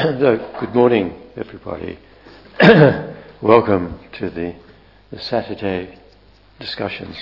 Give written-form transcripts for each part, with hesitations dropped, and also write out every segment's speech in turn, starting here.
Good morning, everybody. Welcome to the Saturday discussions.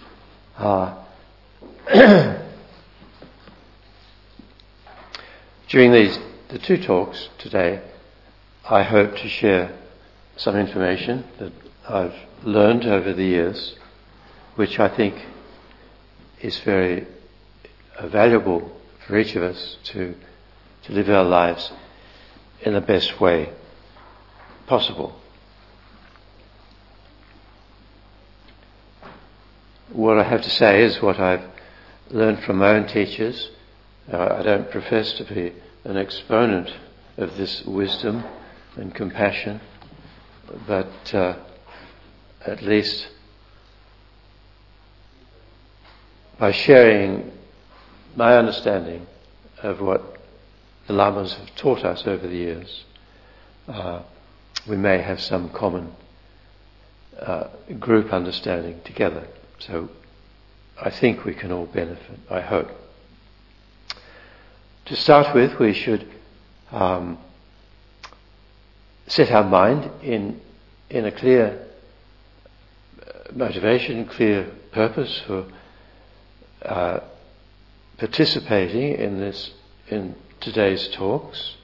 During the two talks today, I hope to share some information that I've learned over the years, which I think is very valuable for each of us to live our lives in the best way possible. What I have to say is what I've learned from my own teachers. I don't profess to be an exponent of this wisdom and compassion, but at least by sharing my understanding of what the Lamas have taught us over the years, we may have some common group understanding together. So I think we can all benefit, I hope. To start with, we should set our mind in a clear motivation, clear purpose for participating in today's talks.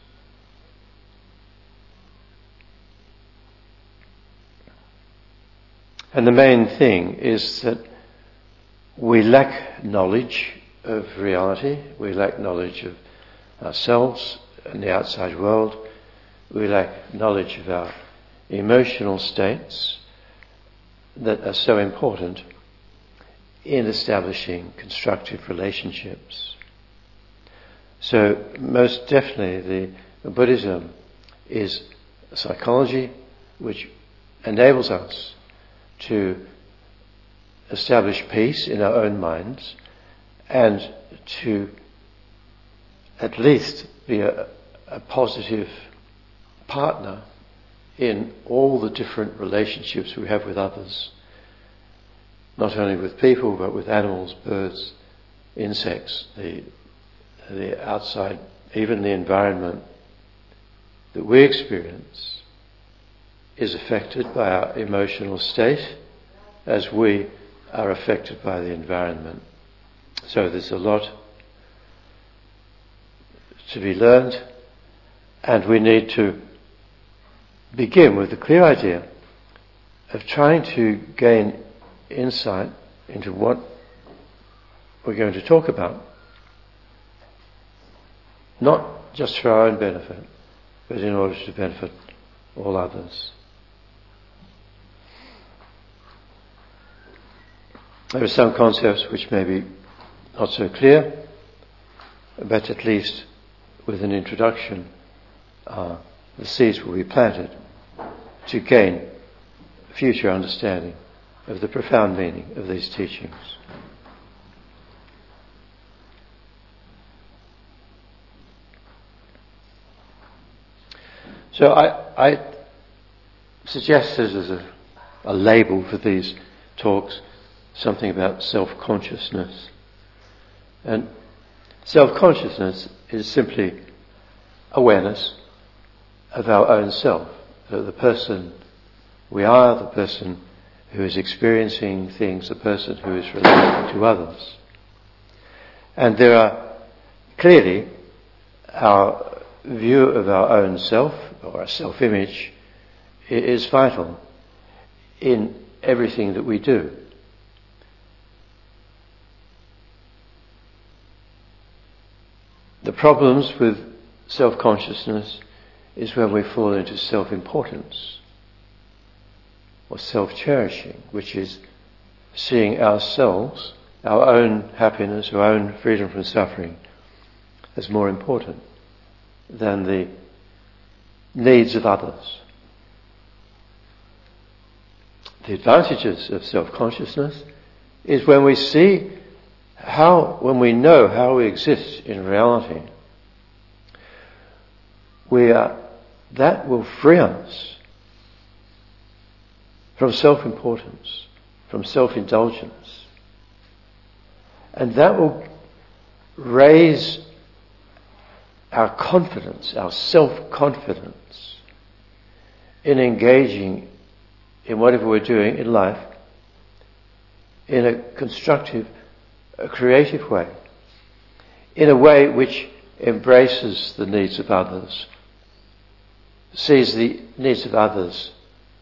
And the main thing is that we lack knowledge of reality, we lack knowledge of ourselves and the outside world, we lack knowledge of our emotional states that are so important in establishing constructive relationships. So most definitely the Buddhism is a psychology which enables us to establish peace in our own minds and to at least be a positive partner in all the different relationships we have with others, not only with people but with animals, birds, insects, the outside, even the environment that we experience is affected by our emotional state as we are affected by the environment. So there's a lot to be learned, and we need to begin with the clear idea of trying to gain insight into what we're going to talk about. Not just for our own benefit, but in order to benefit all others. There are some concepts which may be not so clear, but at least with an introduction, the seeds will be planted to gain future understanding of the profound meaning of these teachings. So I suggested as a label for these talks something about self-consciousness. And self-consciousness is simply awareness of our own self, the person we are, the person who is experiencing things, the person who is relating to others. And there are clearly our view of our own self, or our self-image, is vital in everything that we do. The problems with self-consciousness is when we fall into self-importance or self-cherishing, which is seeing ourselves, our own happiness, our own freedom from suffering, as more important than the needs of others. The advantages of self-consciousness is when we know how we exist in reality, that will free us from self-importance, from self-indulgence, and that will raise our confidence, our self-confidence in engaging in whatever we're doing in life in a constructive, a creative way, in a way which embraces the needs of others, sees the needs of others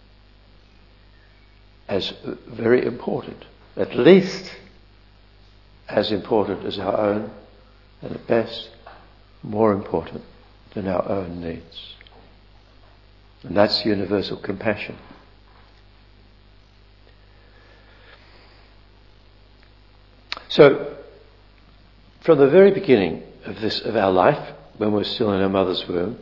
as very important, at least as important as our own, and at best more important than our own needs. And that's universal compassion. So, from the very beginning of our life, when we're still in our mother's womb,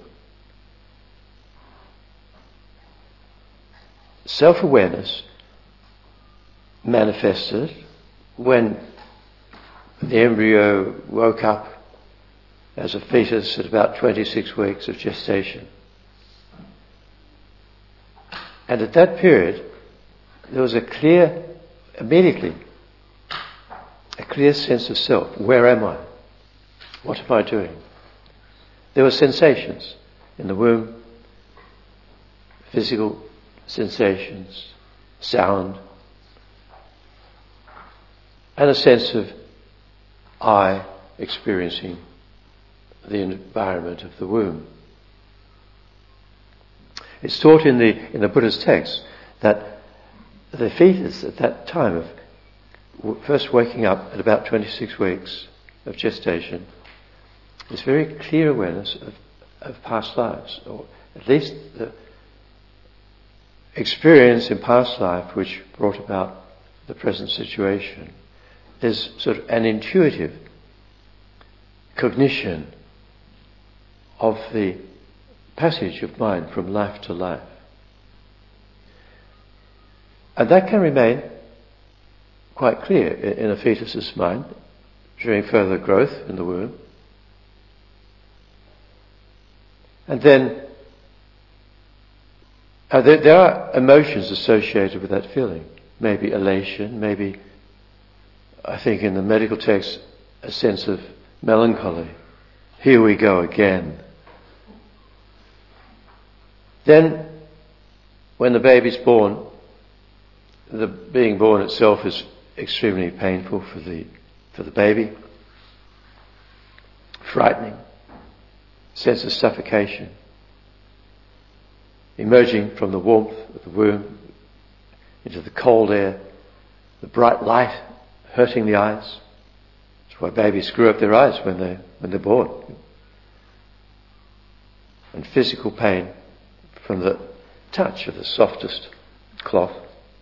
self-awareness manifested when the embryo woke up as a fetus at about 26 weeks of gestation. And at that period, there was immediately, a clear sense of self. Where am I? What am I doing? There were sensations in the womb, physical sensations, sound, and a sense of I experiencing the environment of the womb. It's taught in the Buddha's text that the fetus at that time of first waking up at about 26 weeks of gestation is very clear awareness of past lives, or at least the experience in past life which brought about the present situation. There's sort of an intuitive cognition of the passage of mind from life to life. And that can remain quite clear in a fetus's mind during further growth in the womb. And then there are emotions associated with that feeling. Maybe elation, maybe, I think in the medical text, a sense of melancholy. Here we go again. Then, when the baby's born, the being born itself is extremely painful for the baby, frightening, sense of suffocation, emerging from the warmth of the womb into the cold air, the bright light hurting the eyes. That's why babies screw up their eyes when they're born. And physical pain from the touch of the softest cloth.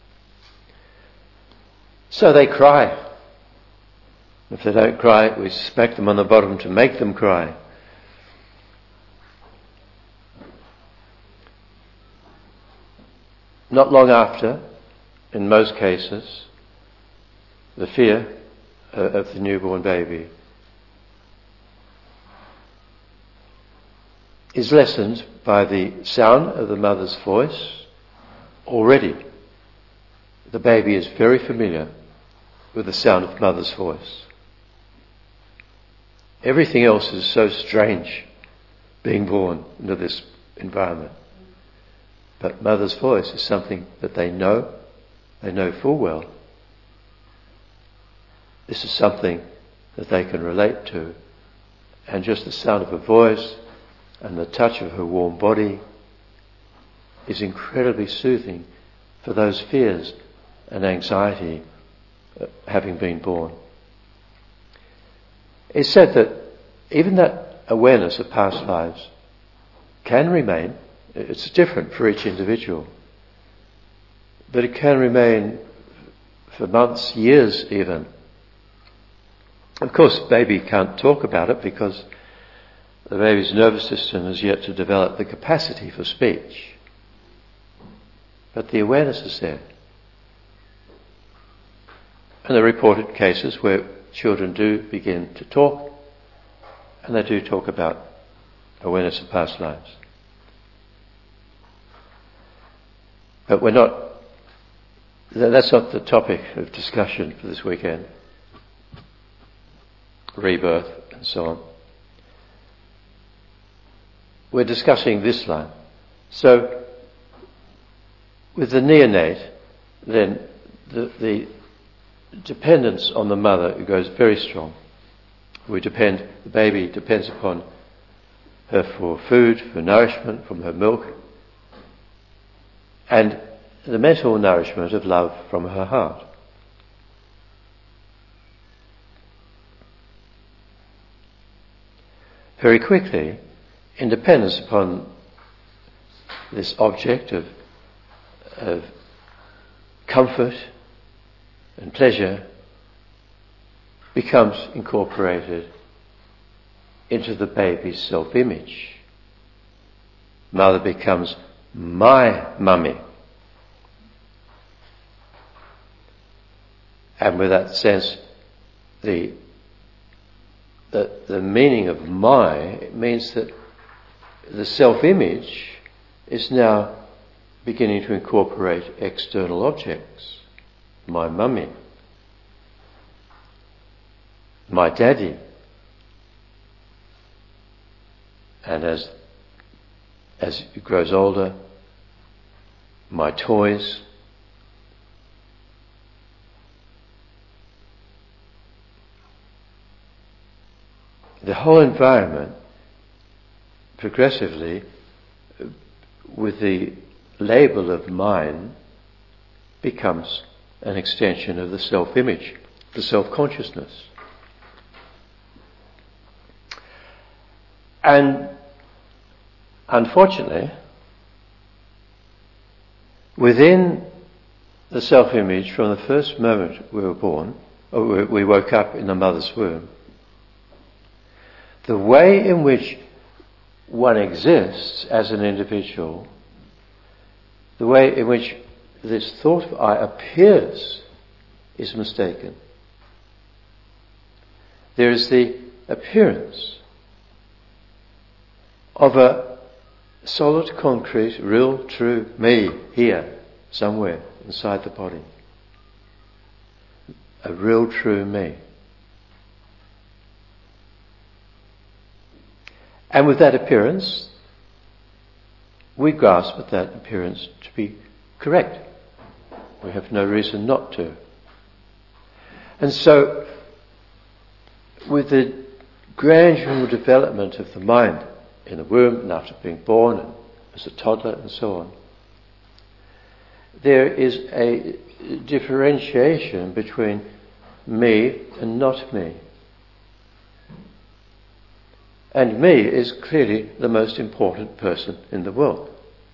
So they cry. If they don't cry, we smack them on the bottom to make them cry. Not long after, in most cases, the fear of the newborn baby is lessened by the sound of the mother's voice. Already, the baby is very familiar with the sound of mother's voice. Everything else is so strange, being born into this environment. But mother's voice is something that they know full well. This is something that they can relate to. And just the sound of her voice and the touch of her warm body is incredibly soothing for those fears and anxiety having been born. It's said that even that awareness of past lives can remain. It's different for each individual, but it can remain for months, years even. Of course, baby can't talk about it because the baby's nervous system has yet to develop the capacity for speech. But the awareness is there. And there are reported cases where children do begin to talk, and they do talk about awareness of past lives. But that's not the topic of discussion for this weekend. Rebirth and so on. we're discussing this line. So, with the neonate, then the dependence on the mother goes very strong. The baby depends upon her for food, for nourishment, from her milk, and the mental nourishment of love from her heart. Very quickly, in dependence upon this object of comfort and pleasure, becomes incorporated into the baby's self-image. Mother becomes my mummy. And with that sense, the meaning of my, it means that the self-image is now beginning to incorporate external objects. My mummy, my daddy, and as it grows older, my toys. The whole environment progressively, with the label of mine, becomes an extension of the self-image, the self-consciousness. And unfortunately, within the self-image, from the first moment we were born, or we woke up in the mother's womb, the way in which one exists as an individual, the way in which this thought of I appears, is mistaken. There is the appearance of a solid, concrete, real, true me here, somewhere inside the body. A real, true me. And with that appearance, we grasp at that appearance to be correct. We have no reason not to. And so, with the gradual development of the mind in the womb and after being born and as a toddler and so on, there is a differentiation between me and not me. And me is clearly the most important person in the world.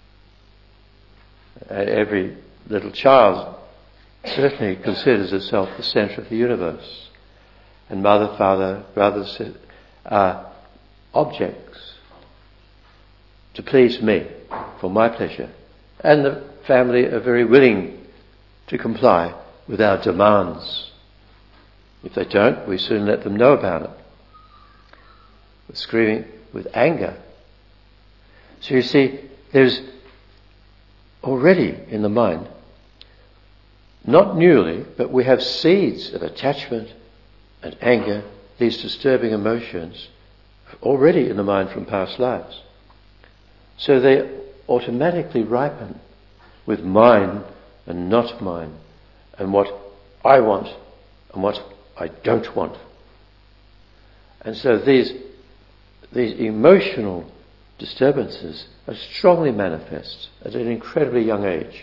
Every little child certainly considers itself the centre of the universe. And mother, father, brothers are objects to please me, for my pleasure. And the family are very willing to comply with our demands. If they don't, we soon let them know about it. With screaming, with anger. So you see, there's already in the mind, not newly, but we have seeds of attachment and anger, these disturbing emotions, already in the mind from past lives. So they automatically ripen with mine and not mine, and what I want and what I don't want. And so these emotional disturbances are strongly manifest at an incredibly young age.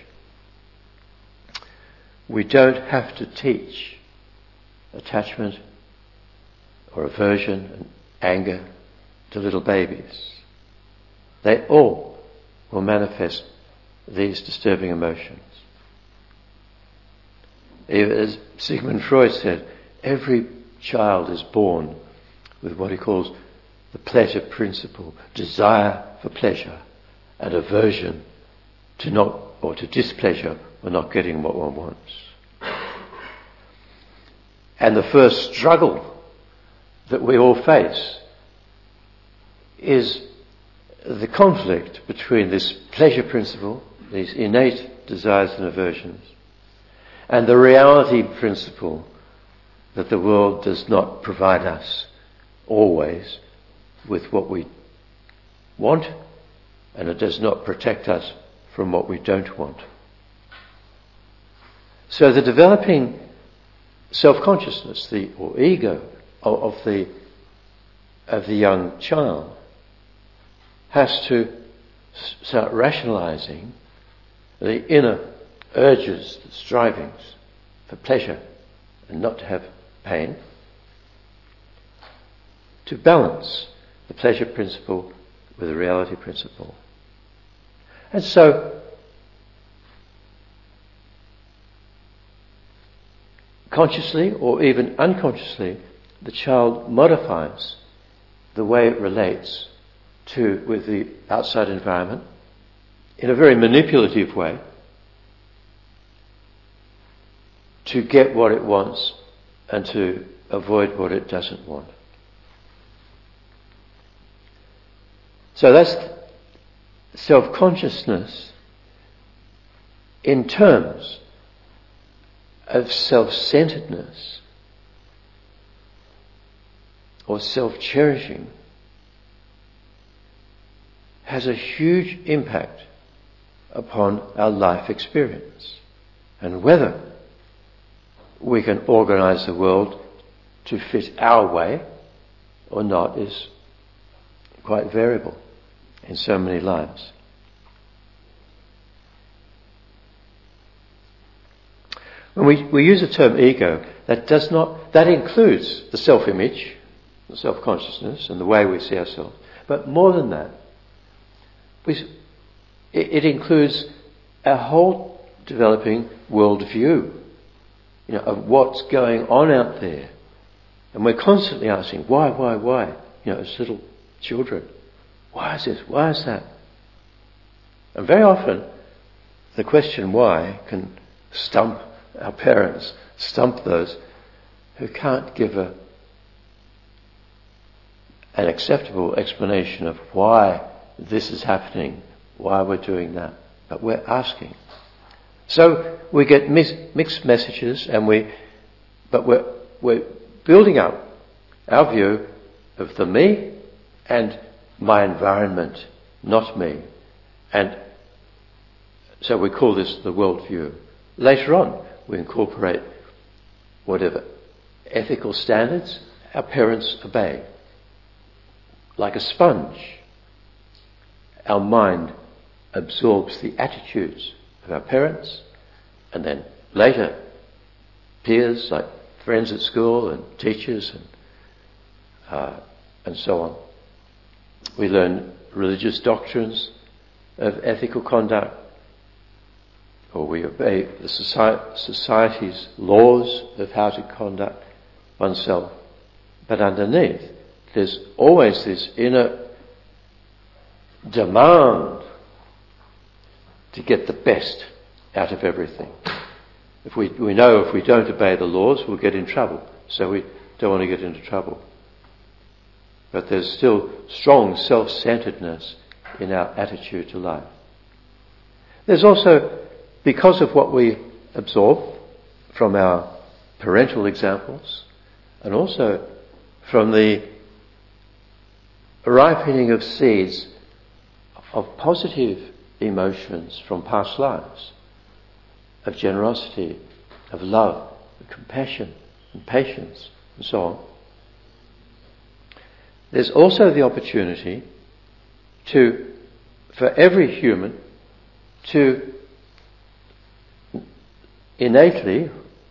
We don't have to teach attachment or aversion and anger to little babies. They all will manifest these disturbing emotions. As Sigmund Freud said, every child is born with what he calls the pleasure principle, desire for pleasure and aversion to not, or to displeasure or not getting what one wants. And the first struggle that we all face is the conflict between this pleasure principle, these innate desires and aversions, and the reality principle that the world does not provide us always with what we want, and it does not protect us from what we don't want. So the developing self-consciousness, or ego of the young child has to start rationalizing the inner urges, the strivings for pleasure and not to have pain, to balance the pleasure principle with the reality principle. And so, consciously or even unconsciously, the child modifies the way it relates with the outside environment in a very manipulative way to get what it wants and to avoid what it doesn't want. So that's self-consciousness in terms of self-centeredness or self-cherishing has a huge impact upon our life experience, and whether we can organise the world to fit our way or not is quite variable in so many lives. When we use the term ego, that includes the self-image, the self-consciousness, and the way we see ourselves. But more than that, it includes our whole developing worldview, of what's going on out there. And we're constantly asking, why? As little children, why is this? Why is that? And very often, the question why can stump our parents, stump those who can't give an acceptable explanation of why this is happening, why we're doing that. But we're asking. So we get mixed messages, but we're building up our view of the me and my environment, not me. And so we call this the worldview. Later on, we incorporate whatever ethical standards our parents obey. Like a sponge, our mind absorbs the attitudes of our parents, and then later peers like friends at school and teachers and so on. We learn religious doctrines of ethical conduct, or we obey the society's laws of how to conduct oneself. But underneath, there's always this inner demand to get the best out of everything. We know if we don't obey the laws, we'll get in trouble. So we don't want to get into trouble. But there's still strong self-centeredness in our attitude to life. There's also, because of what we absorb from our parental examples, and also from the ripening of seeds of positive emotions from past lives, of generosity, of love, of compassion, and patience, and so on. There's also the opportunity for every human to innately,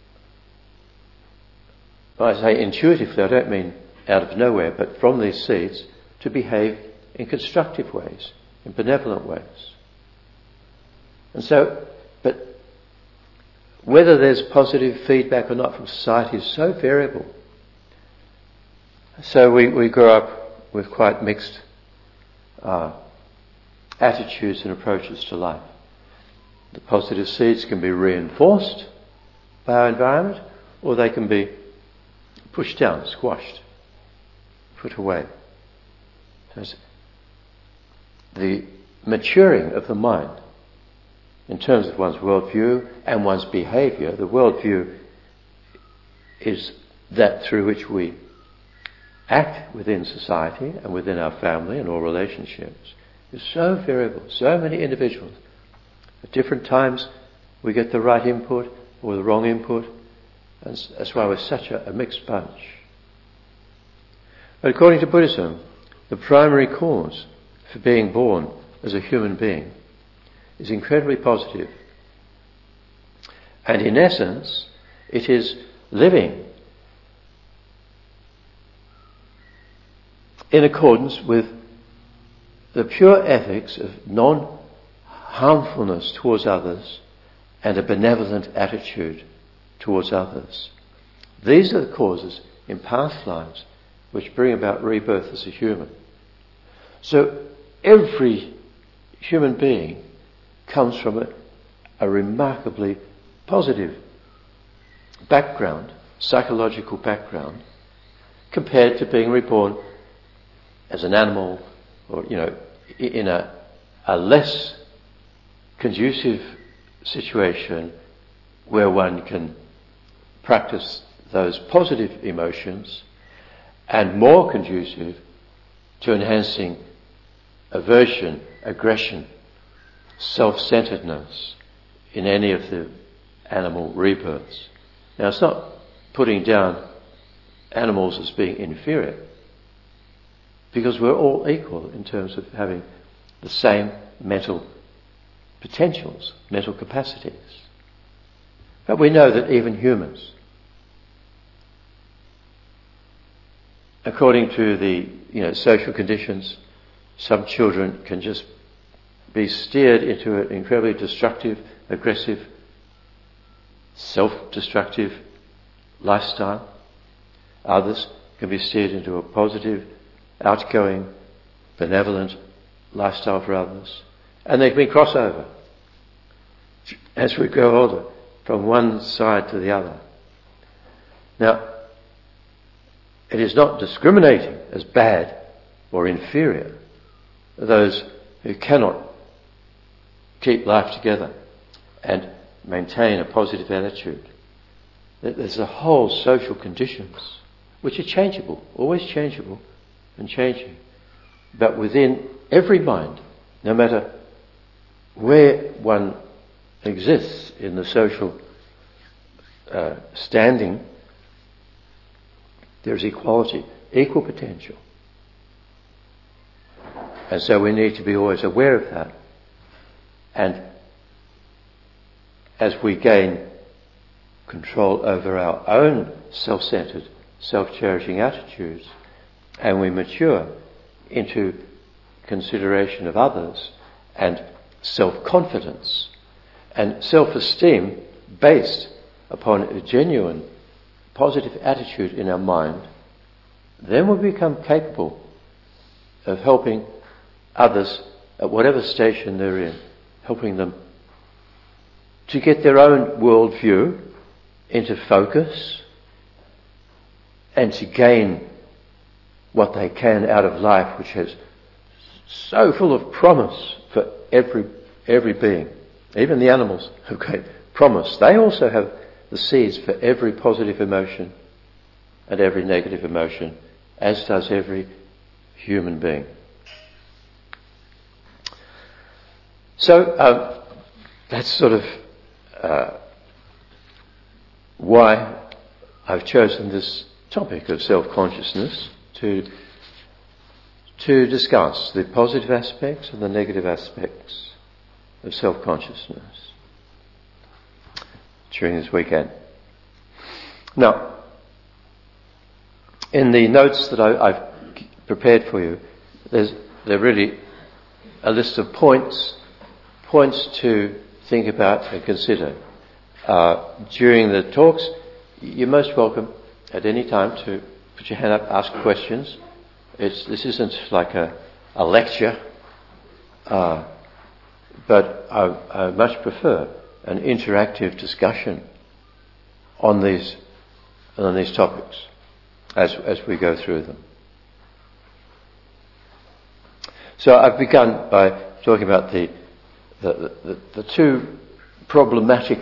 I say intuitively, I don't mean out of nowhere, but from these seeds, to behave in constructive ways, in benevolent ways. And so, but whether there's positive feedback or not from society is so variable. So we grow up with quite mixed attitudes and approaches to life. The positive seeds can be reinforced by our environment, or they can be pushed down, squashed, put away. So it's the maturing of the mind in terms of one's worldview and one's behaviour. The worldview is that through which we act within society and within our family and all relationships is so variable, so many individuals. At different times we get the right input or the wrong input, and that's why we're such a mixed bunch. But according to Buddhism, the primary cause for being born as a human being is incredibly positive. And in essence, it is living in accordance with the pure ethics of non-harmfulness towards others and a benevolent attitude towards others. These are the causes in past lives which bring about rebirth as a human. So every human being comes from a remarkably positive background, psychological background, compared to being reborn as an animal or, in a less conducive situation where one can practice those positive emotions and more conducive to enhancing aversion, aggression, self-centeredness in any of the animal rebirths. Now, it's not putting down animals as being inferior, because we're all equal in terms of having the same mental potentials, mental capacities. But we know that even humans, according to the social conditions, some children can just be steered into an incredibly destructive, aggressive, self-destructive lifestyle. Others can be steered into a positive, outgoing, benevolent lifestyle for others. And there can be crossover as we grow older from one side to the other. Now, it is not discriminating as bad or inferior those who cannot keep life together and maintain a positive attitude. There's a whole social conditions which are changeable, always changeable and changing. But within every mind, no matter where one exists in the social standing, there's equality, equal potential. And so we need to be always aware of that. And as we gain control over our own self-centered, self-cherishing attitudes, and we mature into consideration of others and self-confidence and self-esteem based upon a genuine positive attitude in our mind, then we become capable of helping others at whatever station they're in, helping them to get their own worldview into focus and to gain what they can out of life, which is so full of promise for every being. Even the animals have great promise. They also have the seeds for every positive emotion and every negative emotion, as does every human being. So that's sort of why I've chosen this topic of self-consciousness to discuss the positive aspects and the negative aspects of self-consciousness during this weekend. Now, in the notes that I've prepared for you, there's really a list of points to think about and consider. During the talks, you're most welcome at any time to put your hand up, ask questions. This isn't like a lecture, but I much prefer an interactive discussion on these topics as we go through them. So I've begun by talking about the two problematic,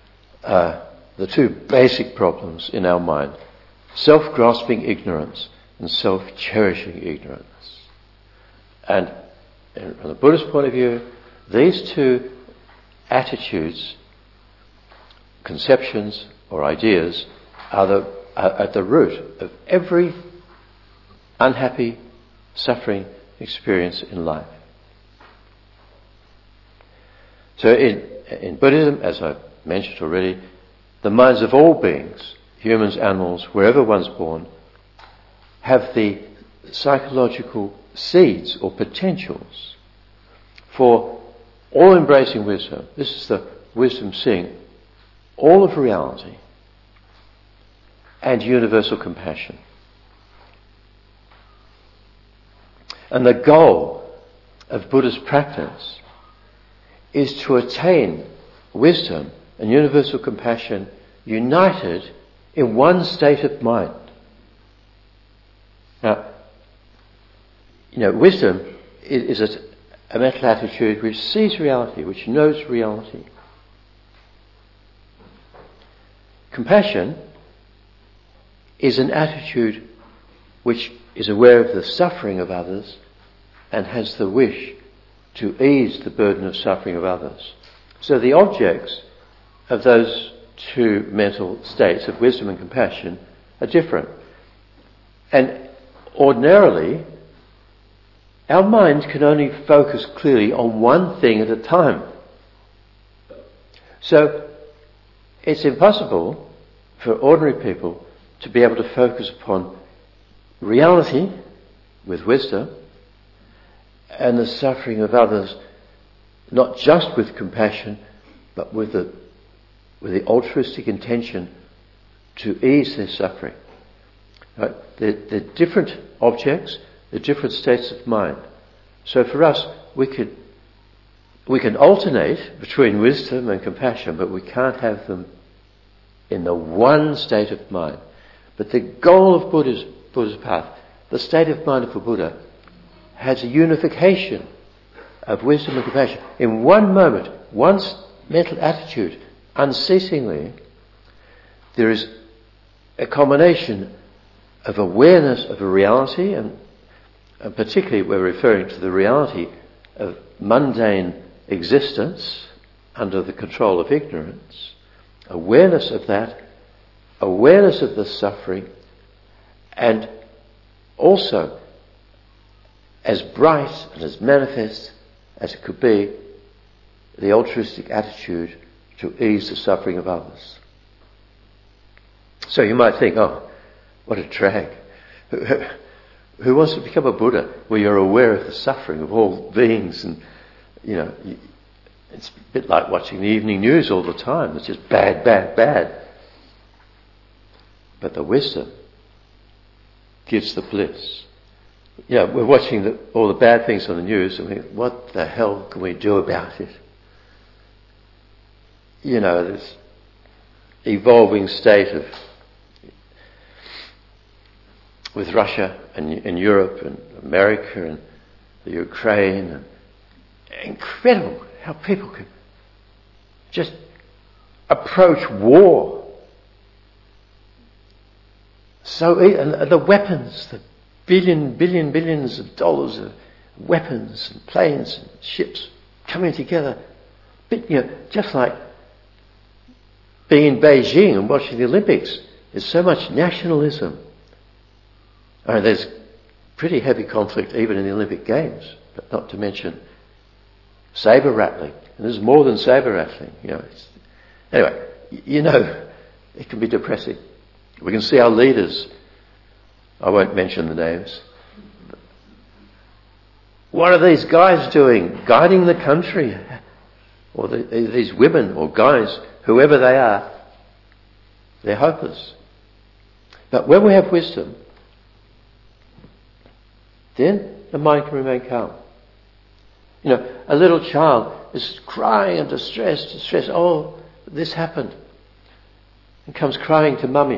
the two basic problems in our mind: self-grasping ignorance and self-cherishing ignorance. And from the Buddhist point of view, these two attitudes, conceptions or ideas, are at the root of every unhappy, suffering experience in life. So in Buddhism, as I've mentioned already, the minds of all beings, humans, animals, wherever one's born, have the psychological seeds or potentials for all-embracing wisdom. This is the wisdom seeing all of reality and universal compassion. And the goal of Buddhist practice is to attain wisdom and universal compassion united in one state of mind. Now, wisdom is a mental attitude which sees reality, which knows reality. Compassion is an attitude which is aware of the suffering of others and has the wish to ease the burden of suffering of others. So the objects of those two mental states of wisdom and compassion are different. And ordinarily, our mind can only focus clearly on one thing at a time. So it's impossible for ordinary people to be able to focus upon reality with wisdom and the suffering of others, not just with compassion, but with the altruistic intention to ease their suffering. Right? They're different objects, they're different states of mind. So for us, we can alternate between wisdom and compassion, but we can't have them in the one state of mind. But the goal of Buddha's path, the state of mind of a Buddha, has a unification of wisdom and compassion. In one moment, one mental attitude, unceasingly, there is a combination of awareness of a reality, and particularly we're referring to the reality of mundane existence under the control of ignorance, awareness of that, awareness of the suffering, and also as bright and as manifest as it could be, the altruistic attitude to ease the suffering of others. So you might think, oh, what a drag. Who wants to become a Buddha where you're aware of the suffering of all beings? And, it's a bit like watching the evening news all the time. It's just bad, bad, bad. But the wisdom gives the bliss. We're watching all the bad things on the news and we think, what the hell can we do about it? This evolving state of with Russia and Europe and America and the Ukraine. And incredible how people can just approach war. And the weapons, the billions of dollars of weapons and planes and ships coming together. Just like being in Beijing and watching the Olympics, there's so much nationalism. There's pretty heavy conflict even in the Olympic Games, but not to mention saber rattling. And there's more than saber rattling. Anyway, it can be depressing. We can see our leaders. I won't mention the names. What are these guys doing? Guiding the country? Or these women or guys, whoever they are, they're hopeless. But when we have wisdom, then the mind can remain calm. A little child is crying and distressed. Oh, this happened. And comes crying to mummy.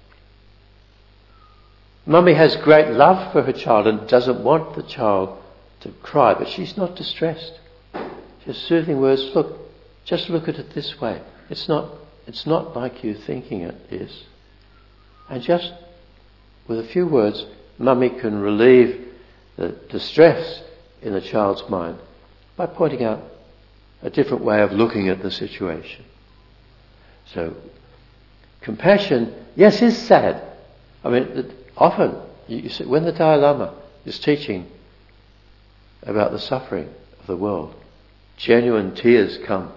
Mummy has great love for her child and doesn't want the child to cry, but she's not distressed. Just soothing words. Look, just look at it this way. It's not like you thinking it is. And just with a few words, mummy can relieve the distress in the child's mind by pointing out a different way of looking at the situation. So, compassion, yes, is sad. I mean, often, you see, when the Dalai Lama is teaching about the suffering of the world, genuine tears come.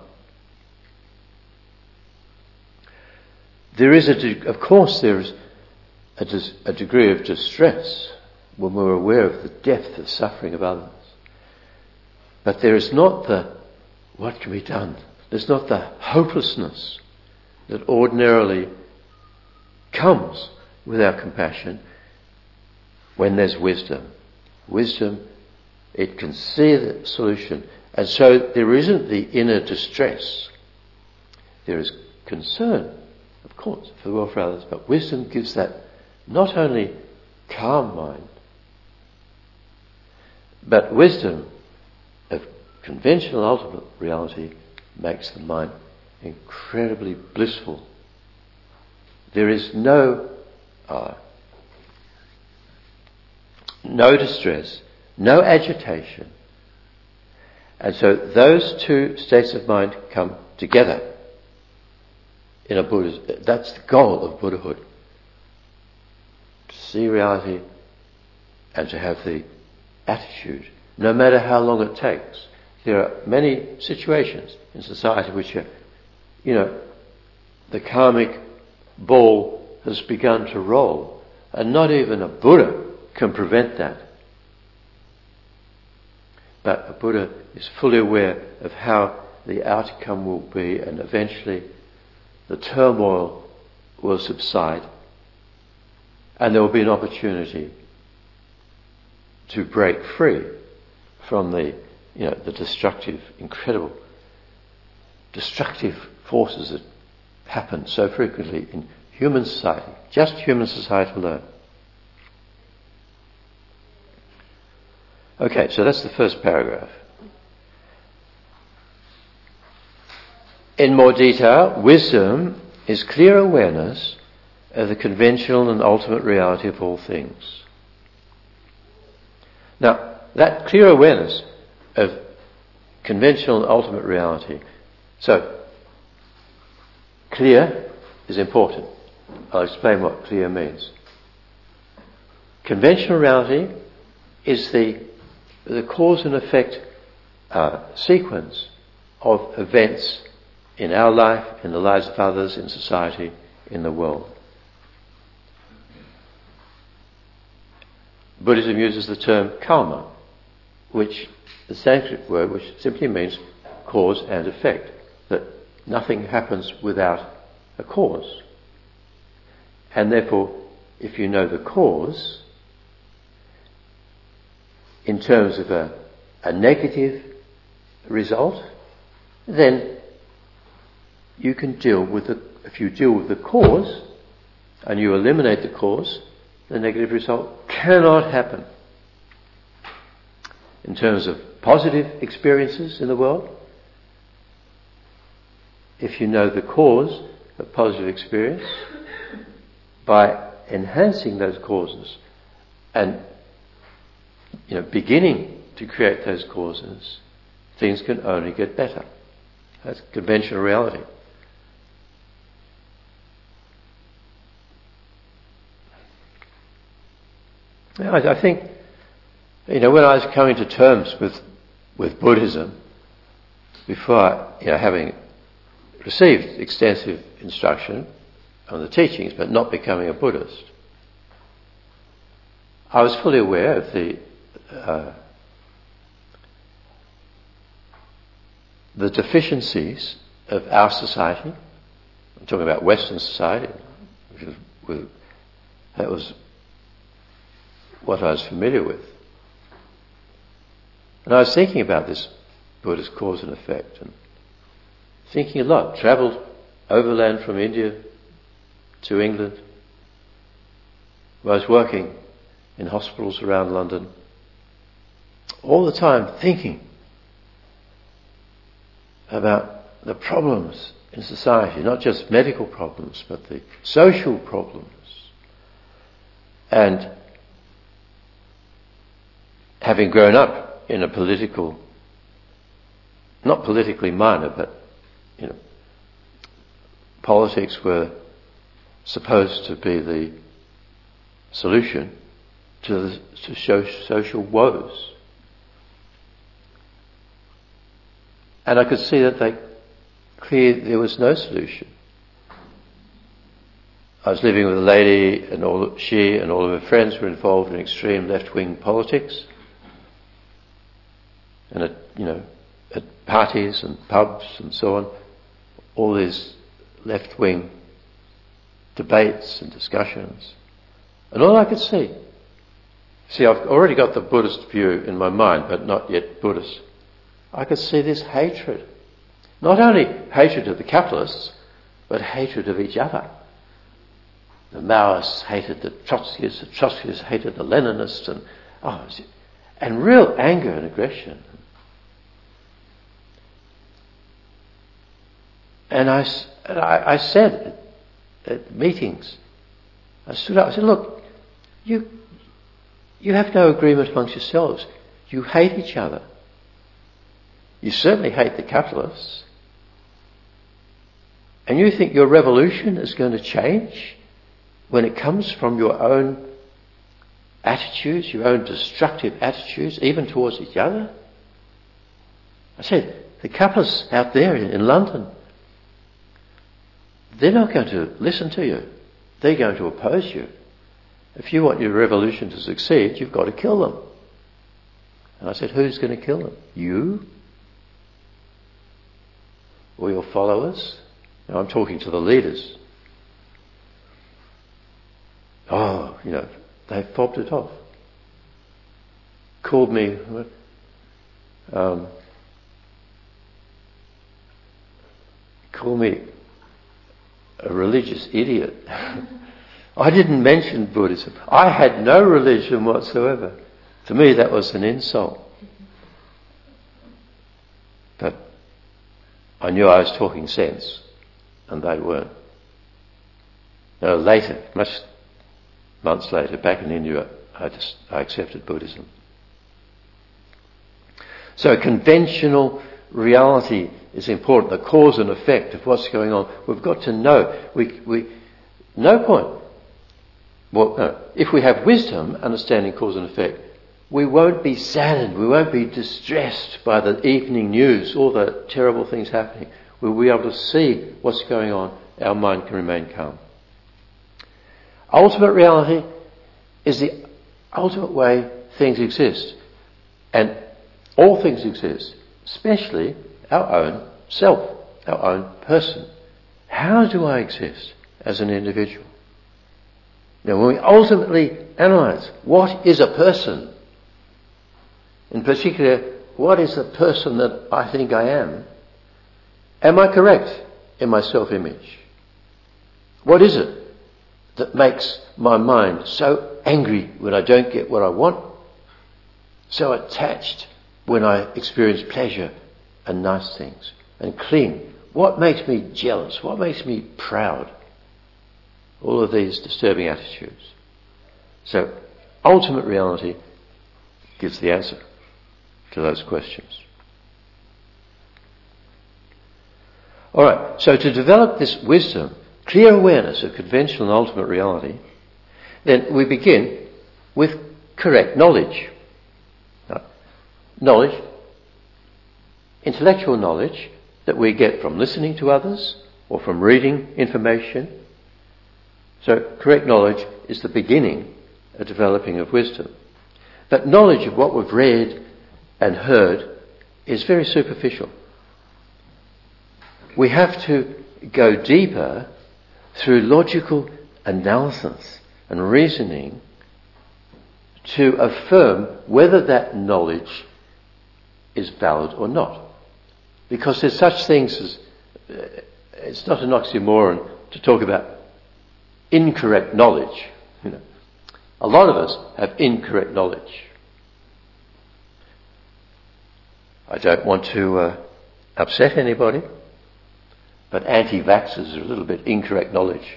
There is of course there is a degree of distress when we're aware of the depth of suffering of others. But there is not the, what can be done? There's not the hopelessness that ordinarily comes with our compassion when there's wisdom. Wisdom, it can see the solution. And so there isn't the inner distress. There is concern, of course, for the welfare of others, but wisdom gives that not only calm mind, but wisdom of conventional ultimate reality makes the mind incredibly blissful. There is no distress, no agitation. And so those two states of mind come together in a Buddha. That's the goal of Buddhahood. To see reality and to have the attitude, no matter how long it takes. There are many situations in society which are, the karmic ball has begun to roll, and not even a Buddha can prevent that. But a Buddha is fully aware of how the outcome will be, and eventually the turmoil will subside, and there will be an opportunity to break free from the incredible destructive forces that happen so frequently in human society, just human society alone. Okay, so that's the first paragraph. In more detail, wisdom is clear awareness of the conventional and ultimate reality of all things. Now, that clear awareness of conventional and ultimate reality. So, clear is important. I'll explain what clear means. Conventional reality is the cause and effect sequence of events in our life, in the lives of others, in society, in the world. Buddhism uses the term karma, which the Sanskrit word, which simply means cause and effect, that nothing happens without a cause. And therefore, if you know the cause, in terms of a negative result, then you can deal with if you deal with the cause and you eliminate the cause, the negative result cannot happen. In terms of positive experiences in the world, if you know the cause of positive experience, by enhancing those causes and beginning to create those causes, things can only get better. That's conventional reality. I think, when I was coming to terms with Buddhism, before having received extensive instruction on the teachings, but not becoming a Buddhist, I was fully aware of the deficiencies of our society. I'm talking about Western society. That was what I was familiar with. And I was thinking about this Buddhist cause and effect, and thinking a lot. Travelled overland from India to England. I was working in hospitals around London, all the time thinking about the problems in society, not just medical problems, but the social problems. And having grown up in a not politically minor, but, politics were supposed to be the solution to social woes. And I could see that there was no solution. I was living with a lady, and she and all of her friends were involved in extreme left-wing politics. And at parties and pubs and so on, all these left-wing debates and discussions. And all I could see, I've already got the Buddhist view in my mind, but not yet Buddhist. I could see this hatred. Not only hatred of the capitalists, but hatred of each other. The Maoists hated the Trotskyists hated the Leninists, and real anger and aggression. And I said at meetings, I stood up, I said, look, you have no agreement amongst yourselves. You hate each other. You certainly hate the capitalists. And you think your revolution is going to change when it comes from your own attitudes, your own destructive attitudes, even towards each other? I said, the capitalists out there in London, they're not going to listen to you. They're going to oppose you. If you want your revolution to succeed, you've got to kill them. And I said, who's going to kill them? You? Or your followers? Now I'm talking to the leaders. They fobbed it off. Called me a religious idiot. I didn't mention Buddhism. I had no religion whatsoever. To me that was an insult. But I knew I was talking sense, and they weren't. Later, months later, back in India, I accepted Buddhism. So conventional reality is important, the cause and effect of what's going on. We've got to know. No point. Well, no. If we have wisdom, understanding cause and effect, we won't be saddened, we won't be distressed by the evening news, all the terrible things happening. We'll be able to see what's going on. Our mind can remain calm. Ultimate reality is the ultimate way things exist. And all things exist, especially our own self, our own person. How do I exist as an individual? Now, when we ultimately analyse what is a person, in particular, what is the person that I think I am I correct in my self-image? What is it that makes my mind so angry when I don't get what I want, so attached when I experience pleasure and nice things, and cling? What makes me jealous? What makes me proud? All of these disturbing attitudes. So, ultimate reality gives the answer to those questions. Alright, so to develop this wisdom, clear awareness of conventional and ultimate reality, then we begin with correct knowledge. Knowledge, intellectual knowledge that we get from listening to others or from reading information. So correct knowledge is the beginning of developing of wisdom. But knowledge of what we've read and heard is very superficial. We have to go deeper through logical analysis and reasoning to affirm whether that knowledge is valid or not. Because there's such things as, it's not an oxymoron to talk about incorrect knowledge. A lot of us have incorrect knowledge. I don't want to upset anybody, but anti-vaxxers are a little bit incorrect knowledge.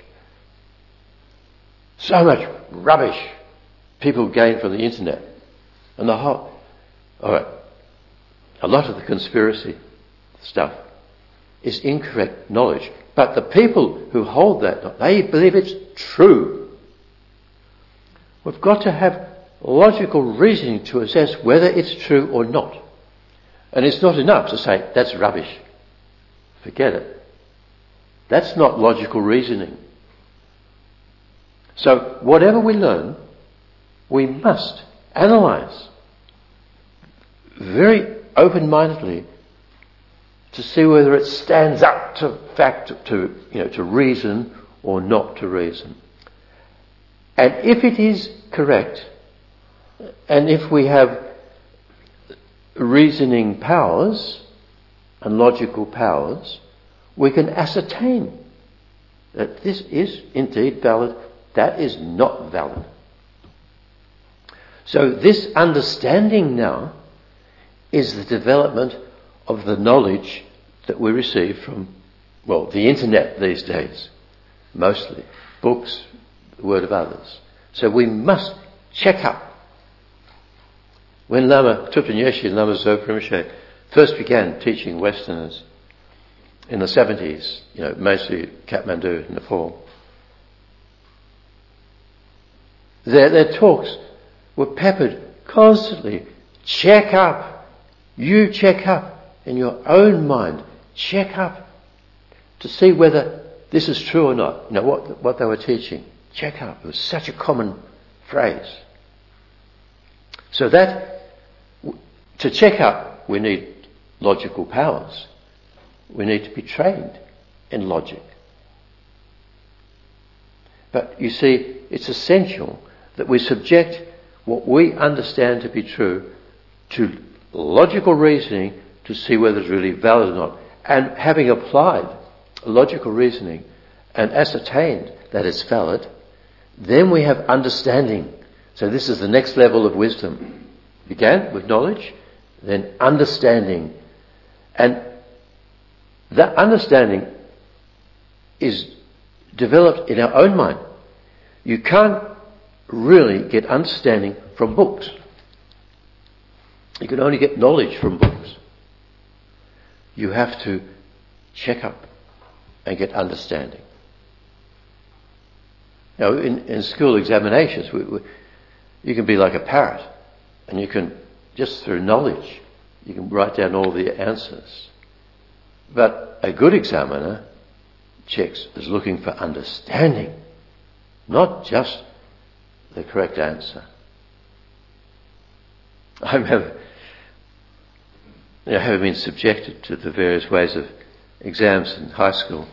So much rubbish people gain from the internet. And Alright, a lot of the conspiracy stuff is incorrect knowledge. But the people who hold that, they believe it's true. We've got to have logical reasoning to assess whether it's true or not. And it's not enough to say, that's rubbish. Forget it. That's not logical reasoning. So whatever we learn, we must analyse very open-mindedly to see whether it stands up to fact, to reason or not to reason. And if it is correct, and if we have reasoning powers and logical powers, we can ascertain that this is indeed valid, that is not valid. So this understanding now is the development of the knowledge that we receive from, well, the internet these days, mostly, books, the word of others. So we must check up. When Lama Thupten Yeshe and Lama Zopa Rinpoche first began teaching Westerners in the 70s, mostly Kathmandu, Nepal, their talks were peppered constantly. Check up. You check up in your own mind. Check up to see whether this is true or not. What they were teaching. Check up. It was such a common phrase. So that, to check up, we need logical powers. We need to be trained in logic. But you see, it's essential that we subject what we understand to be true to logical reasoning to see whether it's really valid or not. And having applied logical reasoning and ascertained that it's valid, then we have understanding. So this is the next level of wisdom. Began with knowledge, then understanding. And that understanding is developed in our own mind. You can't really get understanding from books. You can only get knowledge from books. You have to check up and get understanding. Now, in school examinations, you can be like a parrot, and you can, just through knowledge, you can write down all the answers. But a good examiner is looking for understanding, not just the correct answer. I remember, having been subjected to the various ways of exams in high school,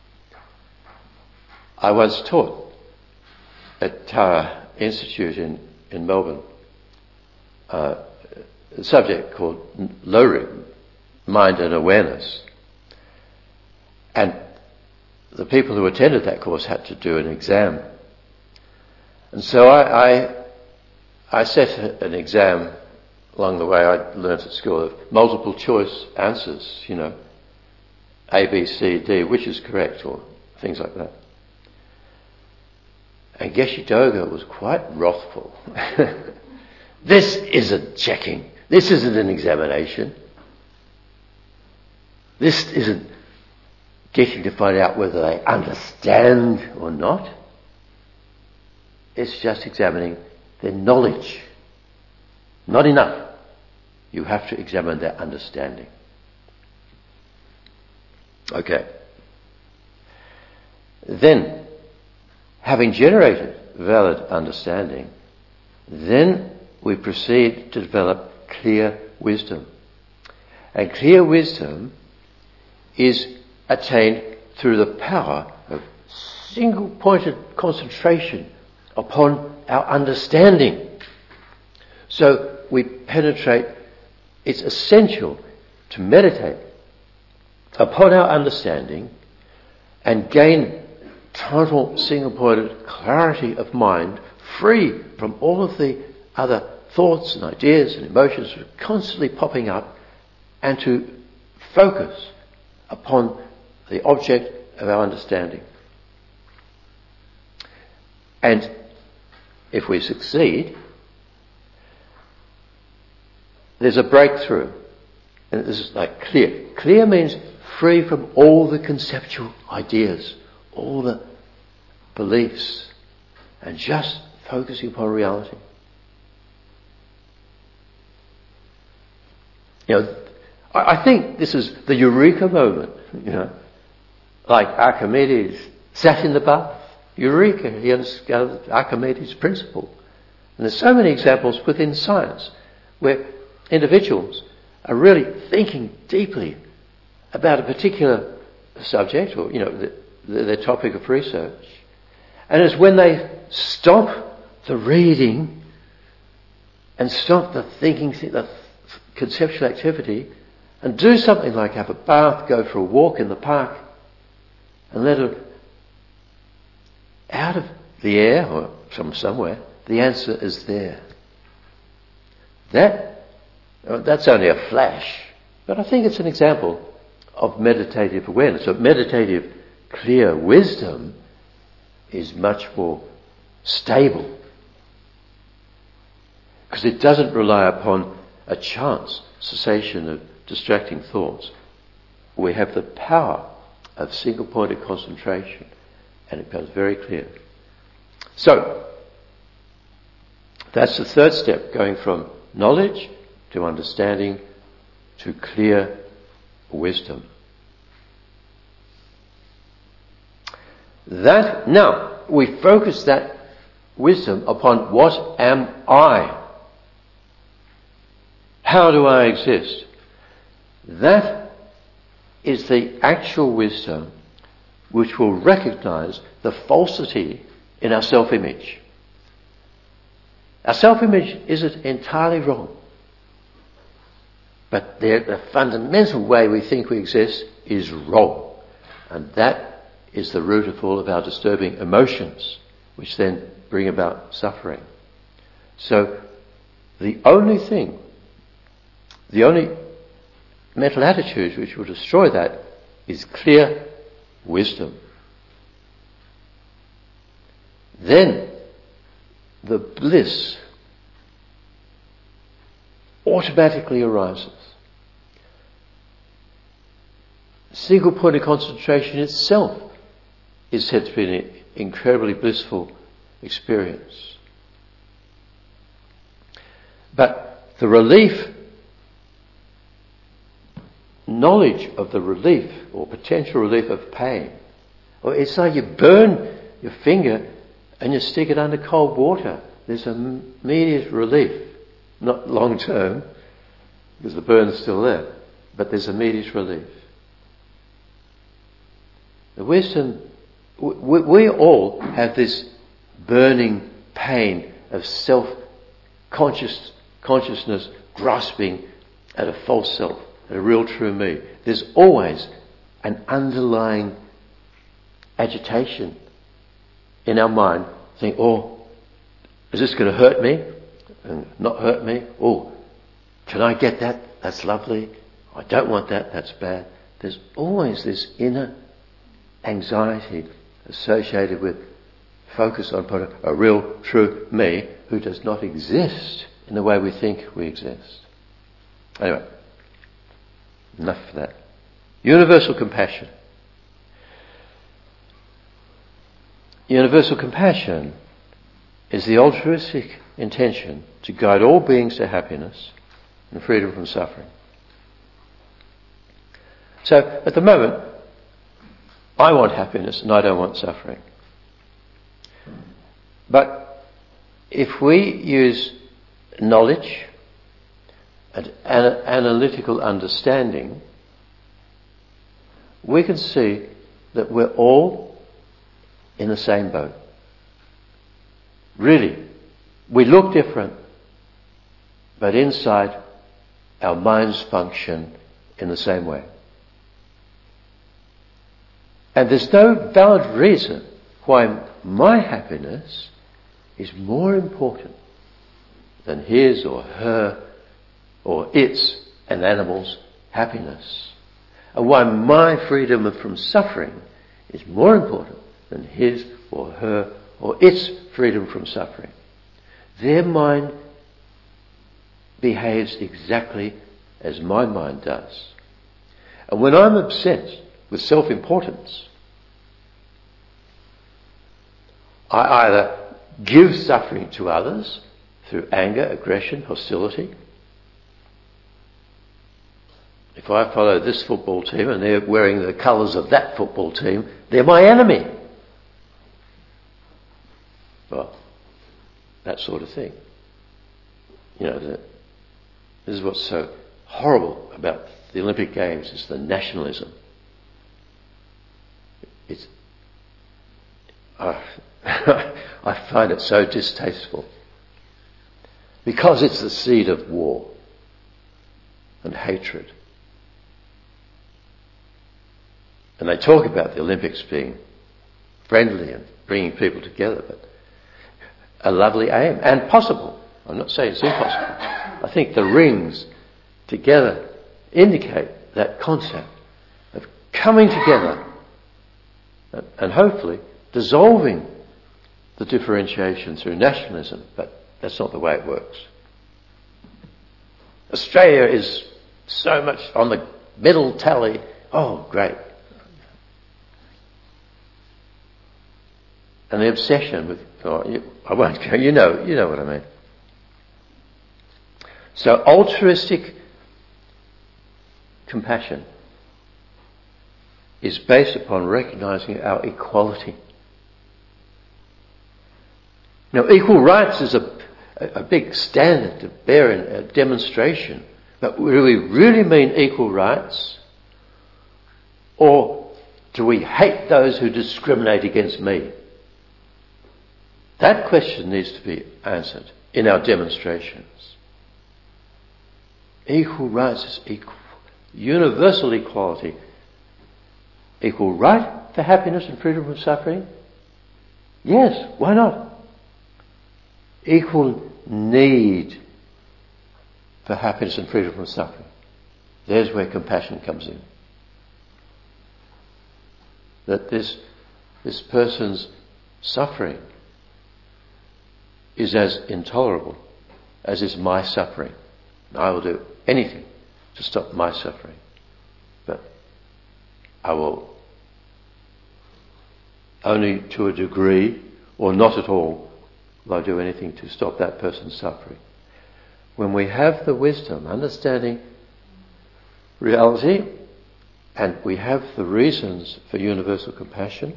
I once taught at Tara Institute in Melbourne a subject called LORIM, Mind and Awareness. And the people who attended that course had to do an exam. And so I set an exam along the way I learnt at school of multiple choice answers, A, B, C, D, which is correct, or things like that. And Geshe Doga was quite wrathful. This isn't checking. This isn't an examination. This isn't getting to find out whether they understand or not. It's just examining their knowledge. Not enough. You have to examine their understanding. Okay. Then, having generated valid understanding, then we proceed to develop clear wisdom. And clear wisdom is attained through the power of single-pointed concentration upon our understanding. So we penetrate, it's essential to meditate upon our understanding and gain total single-pointed clarity of mind, free from all of the other thoughts and ideas and emotions that are constantly popping up, and to focus upon the object of our understanding. And if we succeed, there's a breakthrough. And this is like clear. Clear means free from all the conceptual ideas, all the beliefs, and just focusing upon reality. I think this is the eureka moment, like Archimedes sat in the bath. Eureka, he understood Archimedes' principle. And there's so many examples within science where individuals are really thinking deeply about a particular subject or, their topic of research. And it's when they stop the reading and stop the thinking, the conceptual activity, and do something like have a bath, go for a walk in the park, and let it out of the air or from somewhere, the answer is there. That's only a flash, but I think it's an example of meditative awareness. So meditative clear wisdom is much more stable because it doesn't rely upon a chance cessation of distracting thoughts. We have the power of single-pointed concentration, and it becomes very clear. So, that's the third step, going from knowledge to understanding to clear wisdom. Now, we focus that wisdom upon what am I? How do I exist? That is the actual wisdom which will recognize the falsity in our self-image. Our self-image isn't entirely wrong, but the fundamental way we think we exist is wrong, and that is the root of all of our disturbing emotions, which then bring about suffering. So the only mental attitude which will destroy that is clear wisdom. Then the bliss automatically arises. Single-pointed concentration itself is said to be an incredibly blissful experience. But the knowledge of the relief or potential relief of pain, or it's like you burn your finger and you stick it under cold water. There's immediate relief. Not long term, because the burn's still there, but there's immediate relief. The wisdom, we all have this burning pain of self-consciousness grasping at a false self, at a real true me. There's always an underlying agitation in our mind, think, is this going to hurt me and not hurt me? Can I get that? That's lovely. I don't want that. That's bad. There's always this inner anxiety associated with focus on a real true me who does not exist in the way we think we exist. Anyway, enough of that. Universal compassion. Universal compassion is the altruistic intention to guide all beings to happiness and freedom from suffering. So, at the moment, I want happiness and I don't want suffering. But if we use knowledge and analytical understanding, we can see that we're all in the same boat. Really, we look different, but inside our minds function in the same way. And there's no valid reason why my happiness is more important than his or her or its, an animal's, happiness. And why my freedom from suffering is more important than his or her or its freedom from suffering. Their mind behaves exactly as my mind does. And when I'm obsessed with self-importance, I either give suffering to others through anger, aggression, hostility. If I follow this football team and they're wearing the colours of that football team, they're my enemy. Well, that sort of thing. This is what's so horrible about the Olympic Games, is the nationalism. I find it so distasteful. Because it's the seed of war and hatred. And they talk about the Olympics being friendly and bringing people together, but a lovely aim, and possible. I'm not saying it's impossible. I think the rings together indicate that concept of coming together and hopefully dissolving the differentiation through nationalism, but that's not the way it works. Australia is so much on the medal tally. Oh, great. And the obsession with, I won't go, you know what I mean. So altruistic compassion is based upon recognising our equality. Now, equal rights is a big standard to bear in a demonstration. But do we really mean equal rights? Or do we hate those who discriminate against me? That question needs to be answered in our demonstrations. Equal rights is equal. Universal equality. Equal right for happiness and freedom from suffering? Yes, why not? Equal need for happiness and freedom from suffering. There's where compassion comes in. That this person's suffering is as intolerable as is my suffering. I will do anything to stop my suffering. But I will only to a degree, or not at all, will I do anything to stop that person's suffering. When we have the wisdom, understanding reality, and we have the reasons for universal compassion,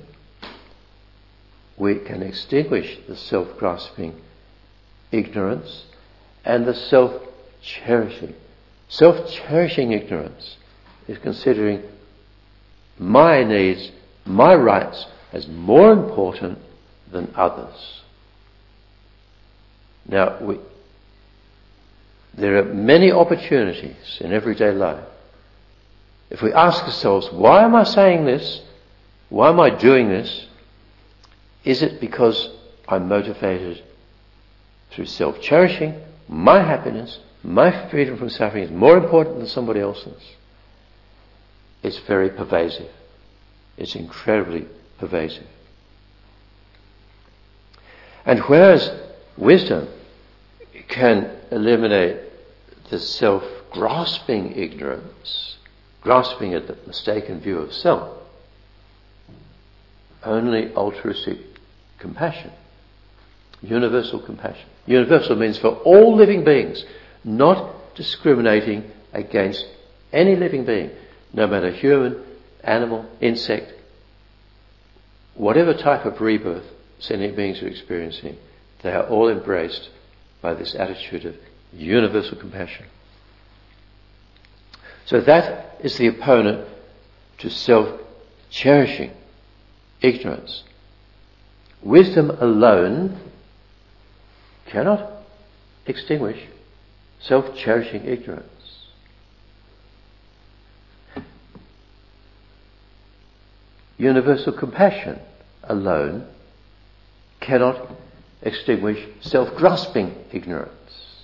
we can extinguish the self-grasping ignorance and the self-cherishing. Self-cherishing ignorance is considering my needs, my rights, as more important than others. Now, there are many opportunities in everyday life. If we ask ourselves, why am I saying this? Why am I doing this? Is it because I'm motivated through self-cherishing? My happiness, my freedom from suffering is more important than somebody else's. It's very pervasive. It's incredibly pervasive. And whereas wisdom can eliminate the self-grasping ignorance, grasping at the mistaken view of self, only altruistic compassion, universal compassion. Universal means for all living beings, not discriminating against any living being, no matter human, animal, insect, whatever type of rebirth sentient beings are experiencing, they are all embraced by this attitude of universal compassion. So that is the opponent to self-cherishing ignorance. Wisdom alone cannot extinguish self-cherishing ignorance. Universal compassion alone cannot extinguish self-grasping ignorance.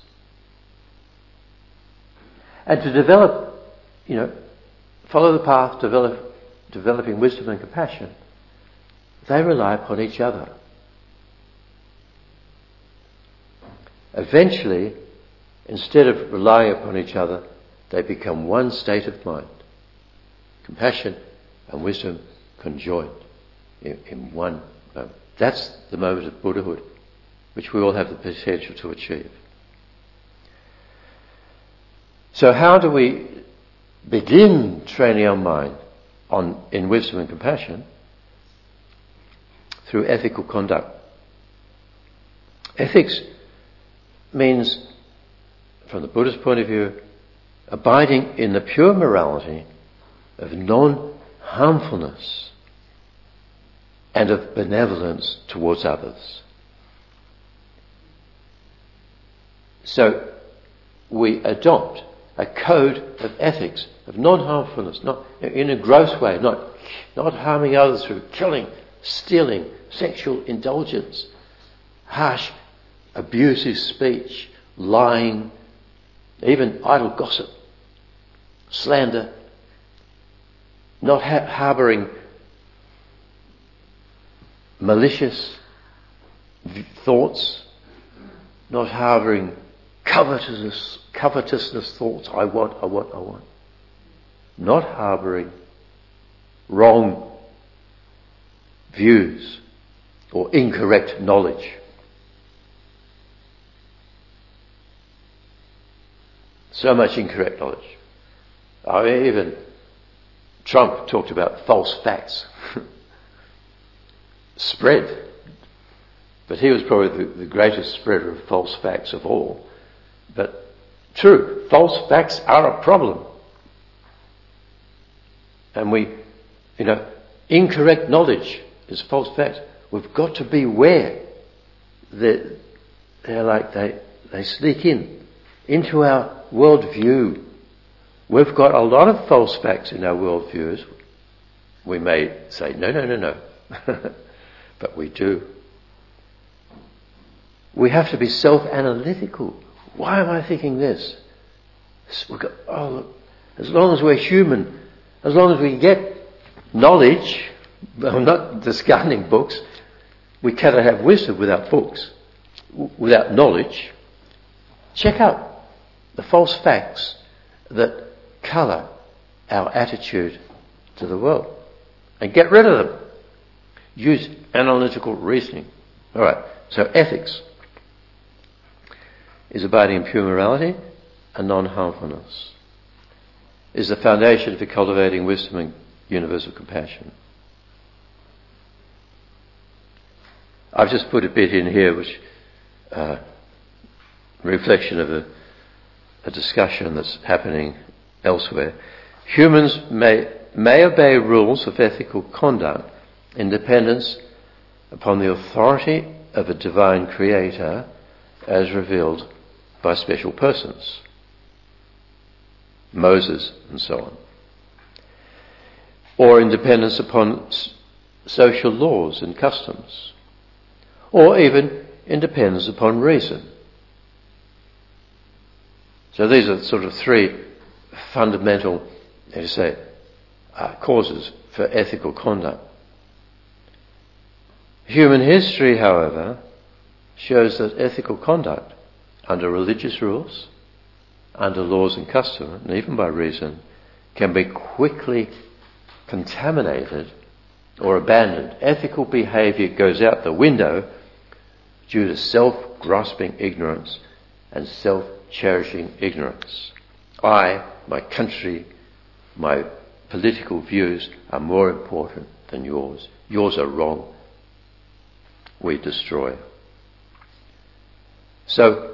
And to develop, follow the path, developing wisdom and compassion, they rely upon each other. Eventually, instead of relying upon each other, they become one state of mind. Compassion and wisdom conjoined in one moment. That's the moment of Buddhahood, which we all have the potential to achieve. So how do we begin training our mind in wisdom and compassion? Through ethical conduct. Ethics means, from the Buddhist point of view, abiding in the pure morality of non-harmfulness and of benevolence towards others. So we adopt a code of ethics, of non-harmfulness, not in a gross way, not harming others through killing, stealing, sexual indulgence, harsh, abusive speech, lying, even idle gossip, slander, not harbouring malicious thoughts, not harbouring covetousness thoughts, I want. Not harbouring wrong views or incorrect knowledge. So much incorrect knowledge. I mean, even Trump talked about false facts. Spread. But he was probably the greatest spreader of false facts of all. But true, false facts are a problem. And incorrect knowledge is false facts. We've got to beware that they sneak into our worldview. We've got a lot of false facts in our worldviews. We may say, no. But we do. We have to be self-analytical. Why am I thinking this? As long as we're human, as long as we get knowledge, I'm not discarding books, we cannot have wisdom without books, without knowledge. Check out the false facts that colour our attitude to the world and get rid of them. Use analytical reasoning. Alright, so ethics is abiding in pure morality and non-harmfulness. Is the foundation for cultivating wisdom and universal compassion. I've just put a bit in here which reflection of a discussion that's happening elsewhere. Humans may obey rules of ethical conduct in dependence upon the authority of a divine creator as revealed by special persons, Moses and so on, or in dependence upon social laws and customs, or even in dependence upon reason. So these are sort of three fundamental, causes for ethical conduct. Human history, however, shows that ethical conduct under religious rules, under laws and custom, and even by reason, can be quickly contaminated or abandoned. Ethical behaviour goes out the window due to self-grasping ignorance and self-cherishing ignorance. My country, my political views are more important than yours. Yours are wrong. We destroy. So,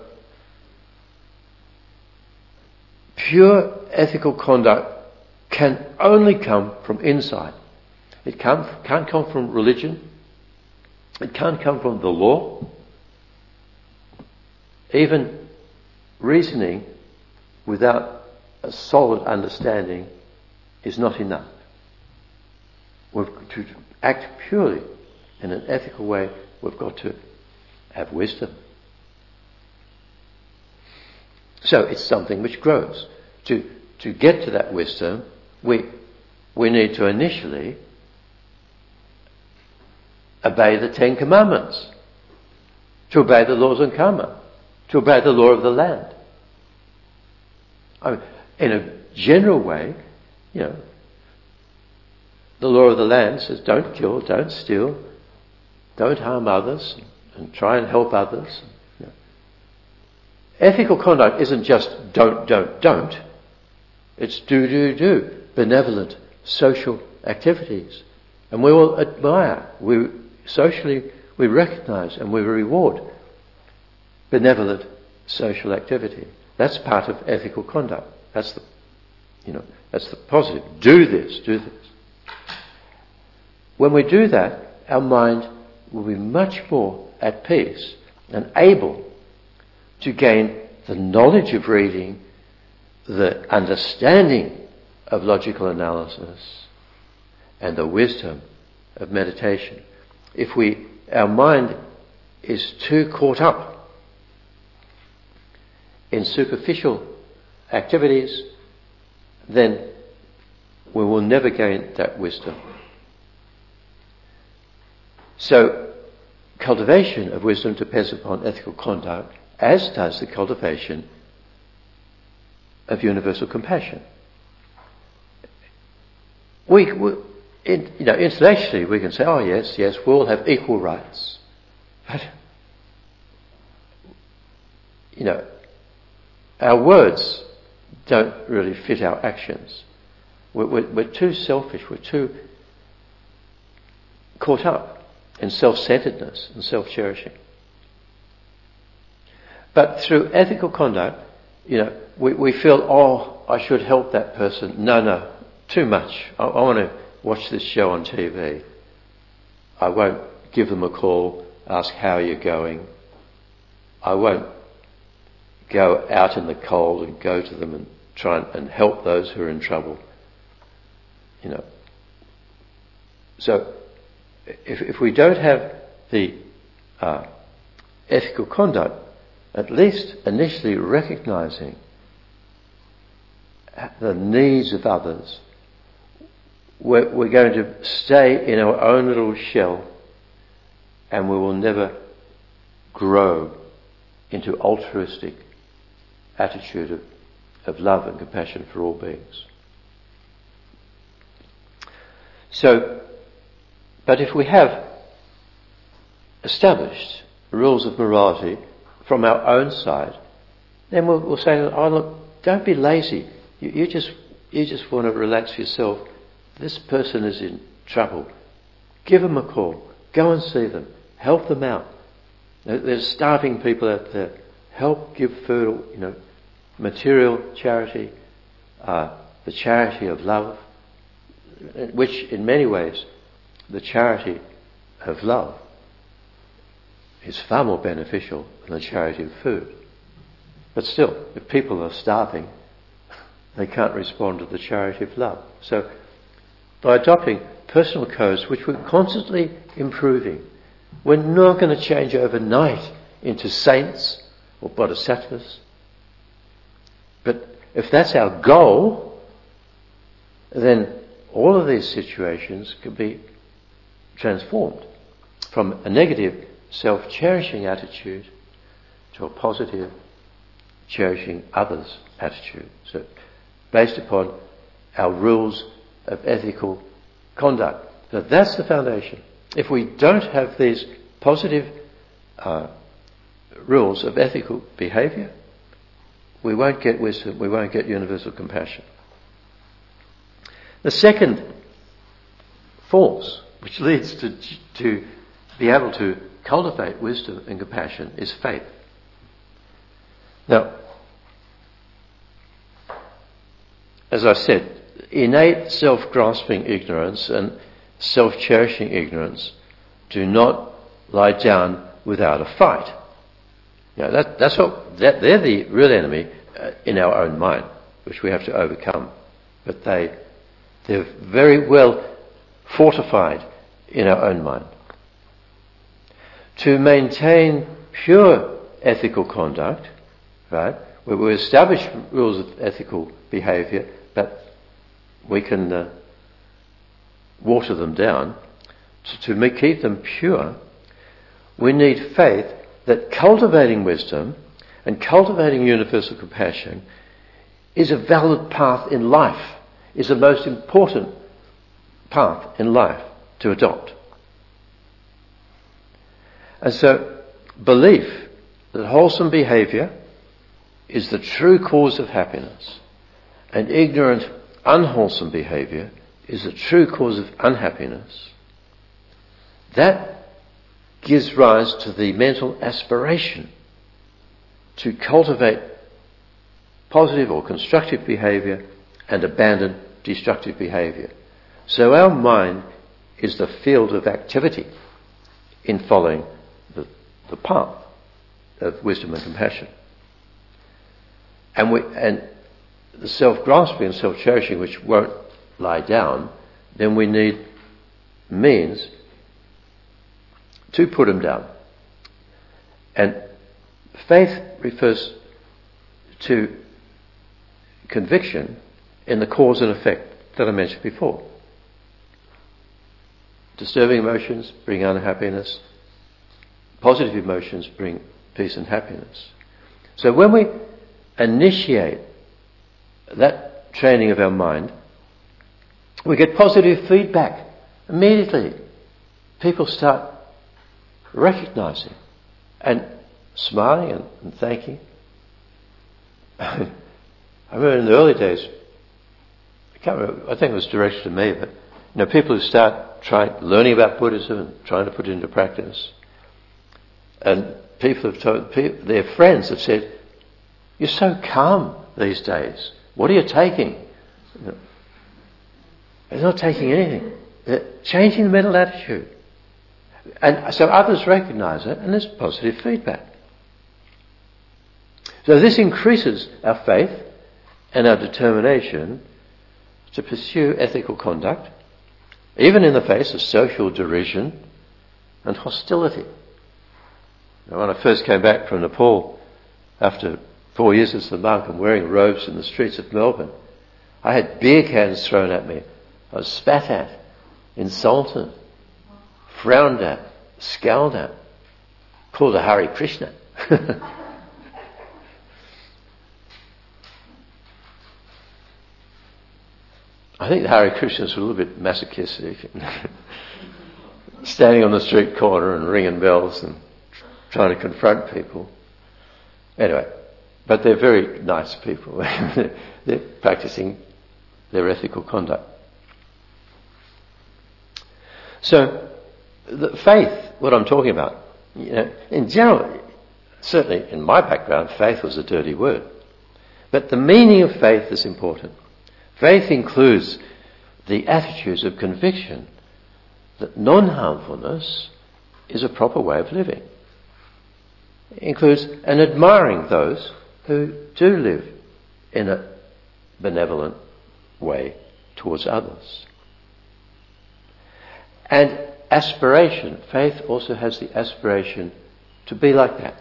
pure ethical conduct can only come from inside. It can't come from religion. It can't come from the law. Even reasoning without a solid understanding is not enough. To act purely in an ethical way, we've got to have wisdom. So it's something which grows. To get to that wisdom, we need to initially obey the 10 Commandments, to obey the laws on karma, to obey the law of the land. I mean, in a general way, the law of the land says don't kill, don't steal, don't harm others, and try and help others. Ethical conduct isn't just don't. It's do. Benevolent, social activities. And we all admire, we recognise and we reward benevolent social activity. That's part of ethical conduct. That's the positive. Do this. When we do that, our mind will be much more at peace and able to gain the knowledge of reading, the understanding of logical analysis, and the wisdom of meditation. If our mind is too caught up in superficial activities, then we will never gain that wisdom. So, cultivation of wisdom depends upon ethical conduct, as does the cultivation of universal compassion. Intellectually we can say, oh yes, we all have equal rights. But, our words don't really fit our actions. We're too selfish, we're too caught up in self-centeredness and self-cherishing. But through ethical conduct, we feel, oh, I should help that person. No, too much. I want to watch this show on TV. I won't give them a call, ask how you're going. I won't go out in the cold and go to them and try and help those who are in trouble. So, if we don't have the ethical conduct, at least initially recognising the needs of others, we're going to stay in our own little shell, and we will never grow into altruistic attitude of love and compassion for all beings. So, but if we have established rules of morality from our own side, then we'll say, oh look, don't be lazy. You just want to relax yourself. This person is in trouble. Give them a call. Go and see them. Help them out. There's starving people out there. Help, give food, material charity, the charity of love, which in many ways, the charity of love is far more beneficial than the charity of food. But still, if people are starving, they can't respond to the charity of love. So, by adopting personal codes which we're constantly improving, we're not going to change overnight into saints or bodhisattvas. But if that's our goal, then all of these situations can be transformed from a negative self-cherishing attitude to a positive cherishing others attitude. So based upon our rules of ethical conduct. So that's the foundation. If we don't have these positive rules of ethical behaviour, we won't get wisdom, we won't get universal compassion. The second force which leads to be able to cultivate wisdom and compassion is faith. Now, as I said, innate self-grasping ignorance and self-cherishing ignorance do not lie down without a fight. They're the real enemy in our own mind, which we have to overcome. But they're very well fortified in our own mind. To maintain pure ethical conduct, right? We establish rules of ethical behaviour, but we can water them down. To keep them pure, we need faith that cultivating wisdom and cultivating universal compassion is a valid path in life, is the most important path in life to adopt. And so, belief that wholesome behaviour is the true cause of happiness, and ignorant, unwholesome behaviour is the true cause of unhappiness, that gives rise to the mental aspiration to cultivate positive or constructive behaviour and abandon destructive behaviour. So our mind is the field of activity in following the path of wisdom and compassion. And the self-grasping and self-cherishing which won't lie down, then we need means to put them down. And faith refers to conviction in the cause and effect that I mentioned before. Disturbing emotions bring unhappiness. Positive emotions bring peace and happiness. So when we initiate that training of our mind, we get positive feedback immediately. People start recognizing and smiling and thanking. I remember in the early days, I can't remember, I think it was directed to me, but people who start learning about Buddhism and trying to put it into practice, and people have told their friends have said, "You're so calm these days. What are you taking?" They're not taking anything. They're changing the mental attitude. And so others recognise it, and there's positive feedback. So this increases our faith and our determination to pursue ethical conduct, even in the face of social derision and hostility. Now, when I first came back from Nepal after 4 years as a monk and wearing robes in the streets of Melbourne, I had beer cans thrown at me. I was spat at, insulted, frowned at, scowled at, called a Hare Krishna. I think the Hare Krishnas were a little bit masochistic, standing on the street corner and ringing bells and trying to confront people. Anyway, but they're very nice people. They're practicing their ethical conduct. So, the faith, what I'm talking about, in general, certainly in my background, faith was a dirty word. But the meaning of faith is important. Faith includes the attitudes of conviction that non-harmfulness is a proper way of living. It includes an admiring those who do live in a benevolent way towards others. And aspiration. Faith also has the aspiration to be like that.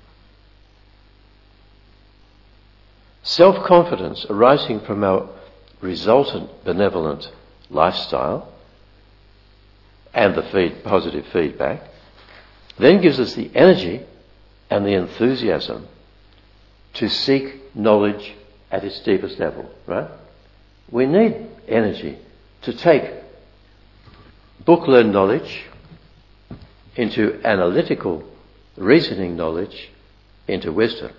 Self-confidence arising from our resultant benevolent lifestyle and the positive feedback then gives us the energy and the enthusiasm to seek knowledge at its deepest level, right? We need energy to take book-learned knowledge into analytical reasoning knowledge into wisdom.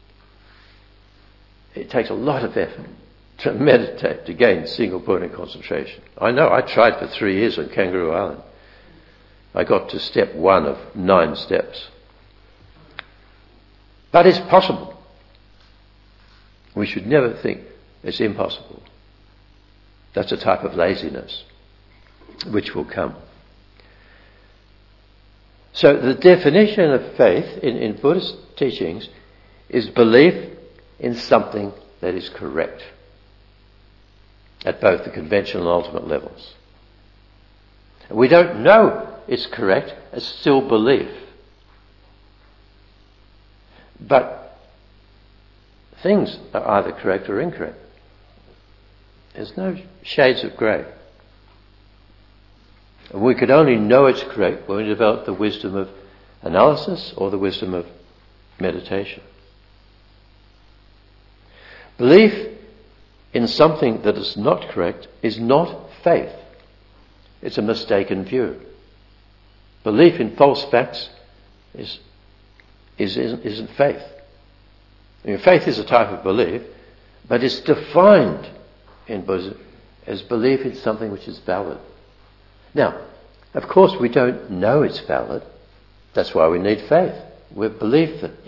It takes a lot of effort to meditate, to gain single point of concentration. I know, I tried for 3 years on Kangaroo Island. I got to step 1 of 9 steps. But it's possible. We should never think it's impossible. That's a type of laziness which will come. So the definition of faith in Buddhist teachings is belief in something that is correct at both the conventional and ultimate levels. We don't know it's correct, it's still belief. But things are either correct or incorrect. There's no shades of grey. And we could only know it's correct when we develop the wisdom of analysis or the wisdom of meditation. Belief in something that is not correct is not faith. It's a mistaken view. Belief in false facts isn't faith. I mean, faith is a type of belief, but it's defined in Buddhism as belief in something which is valid. Now, of course, we don't know it's valid. That's why we need faith. We believe that,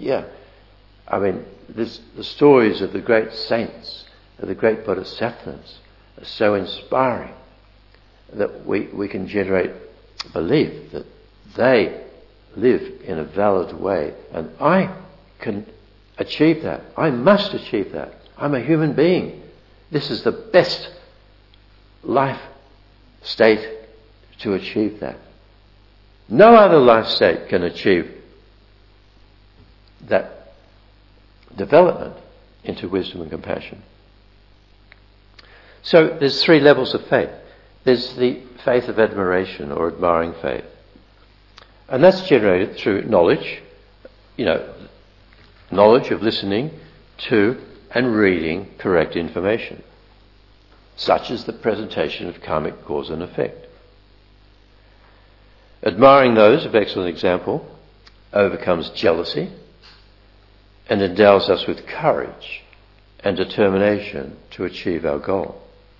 the stories of the great saints, of the great bodhisattvas, are so inspiring that we can generate belief that they live in a valid way. And I can achieve that. I must achieve that. I'm a human being. This is the best life state to achieve that. No other life state can achieve that development into wisdom and compassion. So there's 3 levels of faith. There's the faith of admiration or admiring faith. And that's generated through knowledge, knowledge of listening to and reading correct information, such as the presentation of karmic cause and effect. Admiring those of excellent example overcomes jealousy and endows us with courage and determination to achieve our goal.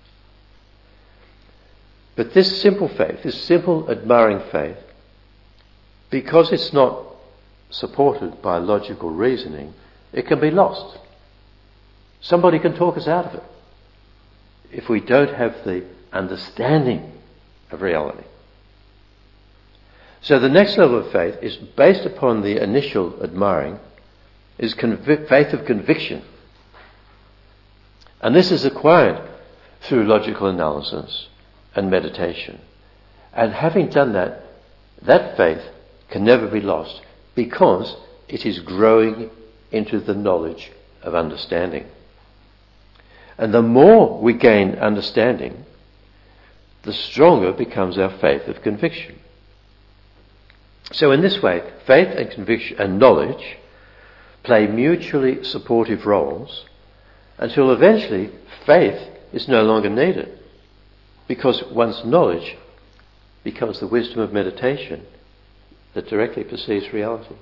But this simple faith, this simple admiring faith, because it's not supported by logical reasoning, it can be lost. Somebody can talk us out of it if we don't have the understanding of reality. So the next level of faith is based upon the initial admiring, is faith of conviction. And this is acquired through logical analysis and meditation. And having done that, that faith can never be lost because it is growing into the knowledge of understanding. And the more we gain understanding, the stronger becomes our faith of conviction. So in this way, faith and conviction and knowledge play mutually supportive roles until eventually faith is no longer needed, because one's knowledge becomes the wisdom of meditation that directly perceives reality.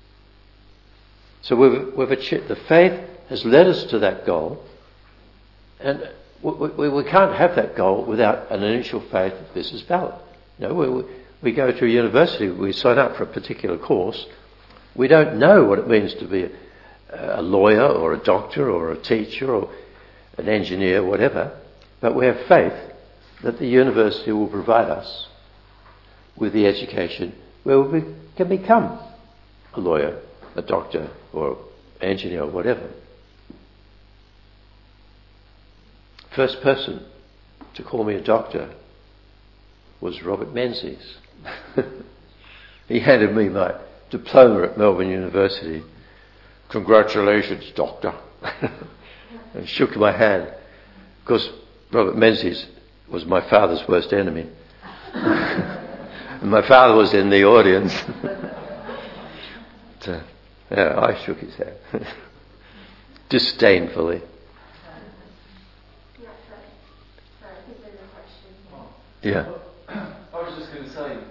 So we've achieved, the faith has led us to that goal, and we can't have that goal without an initial faith that this is valid. We go to a university, we sign up for a particular course, we don't know what it means to be a lawyer or a doctor or a teacher or an engineer, whatever, but we have faith that the university will provide us with the education where we can become a lawyer, a doctor or engineer or whatever. First person to call me a doctor was Robert Menzies. He handed me my diploma at Melbourne University. "Congratulations, doctor." And shook my hand. Of course, Robert Menzies was my father's worst enemy. And my father was in the audience. I shook his hand. Disdainfully. Yeah. I was just going to say,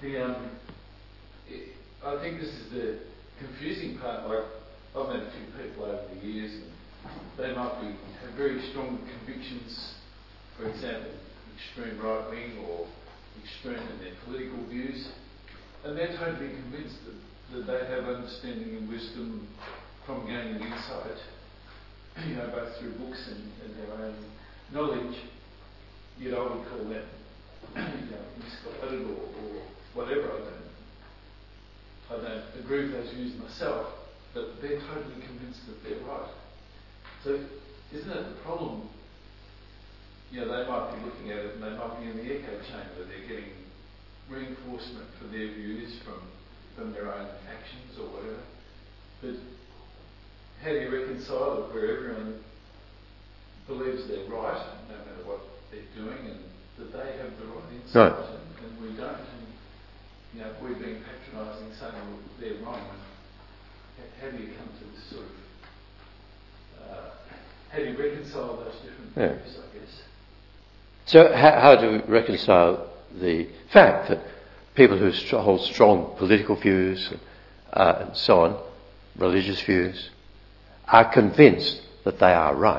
I think this is the confusing part. Like, I've met a few people over the years, and they might have very strong convictions, for example, extreme right wing or extreme in their political views, and they're totally convinced that they have understanding and wisdom from gaining insight, both through books and their own knowledge. Yet I would call that misguided or whatever. I don't agree with those views myself, but they're totally convinced that they're right. So isn't that the problem? They might be looking at it and they might be in the echo chamber. They're getting reinforcement for their views from their own actions or whatever. But how do you reconcile it where everyone believes they're right, no matter what they're doing, and that they have the right insight, and we don't? And, we're being patronising, saying they're wrong. How do you come to this sort of... how do you reconcile those different views, I guess? So how do we reconcile the fact that people who hold strong political views and so on, religious views, are convinced that they are right?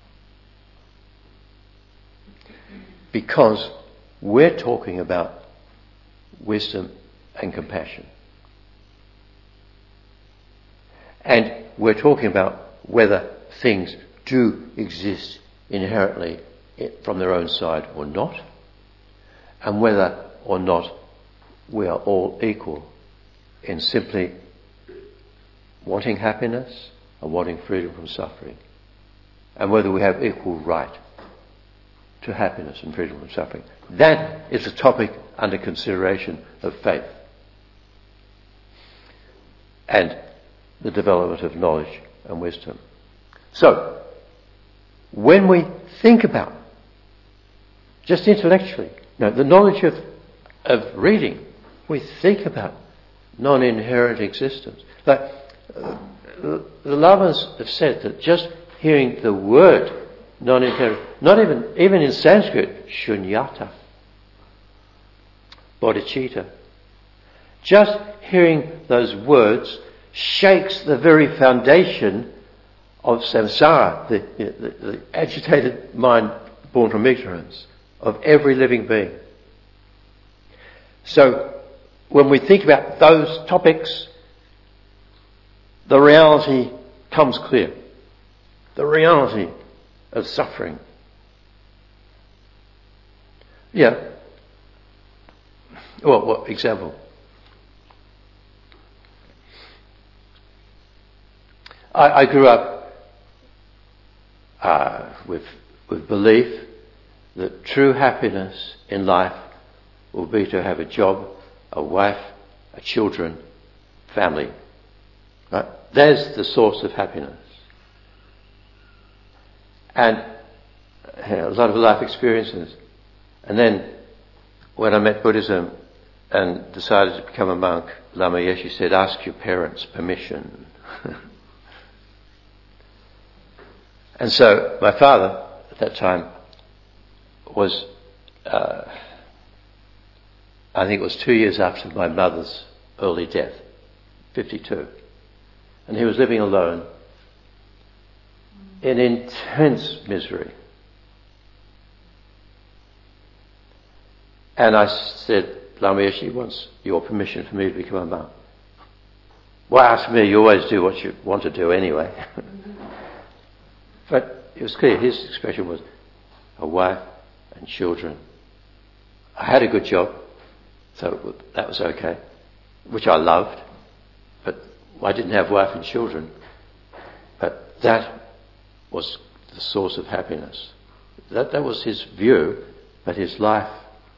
Because we're talking about wisdom and compassion. And we're talking about whether things do exist inherently from their own side or not, and whether or not we are all equal in simply wanting happiness and wanting freedom from suffering, and whether we have equal right to happiness and freedom from suffering. That is a topic under consideration of faith and the development of knowledge and wisdom. So, when we think about, just intellectually, the knowledge of reading, we think about non-inherent existence. Like, the Lamas have said that just hearing the word non-inherent, not even in Sanskrit, shunyata, bodhicitta, just hearing those words shakes the very foundation of samsara, the agitated mind born from ignorance of every living being. So, when we think about those topics, the reality comes clear. The reality of suffering. Yeah. Well, what example? I grew up with belief that true happiness in life will be to have a job, a wife, children, family. Right? There's the source of happiness. And a lot of life experiences. And then when I met Buddhism and decided to become a monk, Lama Yeshe said, ask your parents' permission. And so my father at that time was, I think it was 2 years after my mother's early death, 52. And he was living alone in intense misery. And I said, Lama Yeshe wants your permission for me to become a monk. Well, ask me, you always do what you want to do anyway. But it was clear, his expression was a wife and children. I had a good job, so that was okay, which I loved, but I didn't have wife and children. But that was the source of happiness. That was his view, but his life,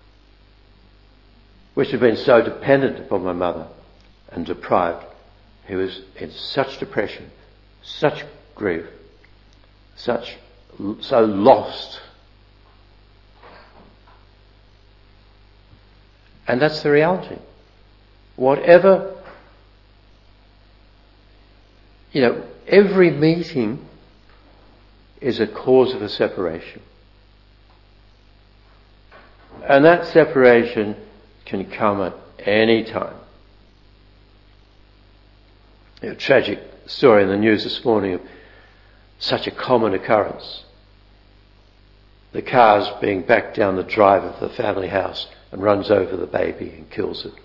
which had been so dependent upon my mother and deprived, he was in such depression, such grief, so lost. And that's the reality. Whatever, every meeting is a cause of a separation. And that separation can come at any time. A tragic story in the news this morning of such a common occurrence. The car's being backed down the drive of the family house and runs over the baby and kills it.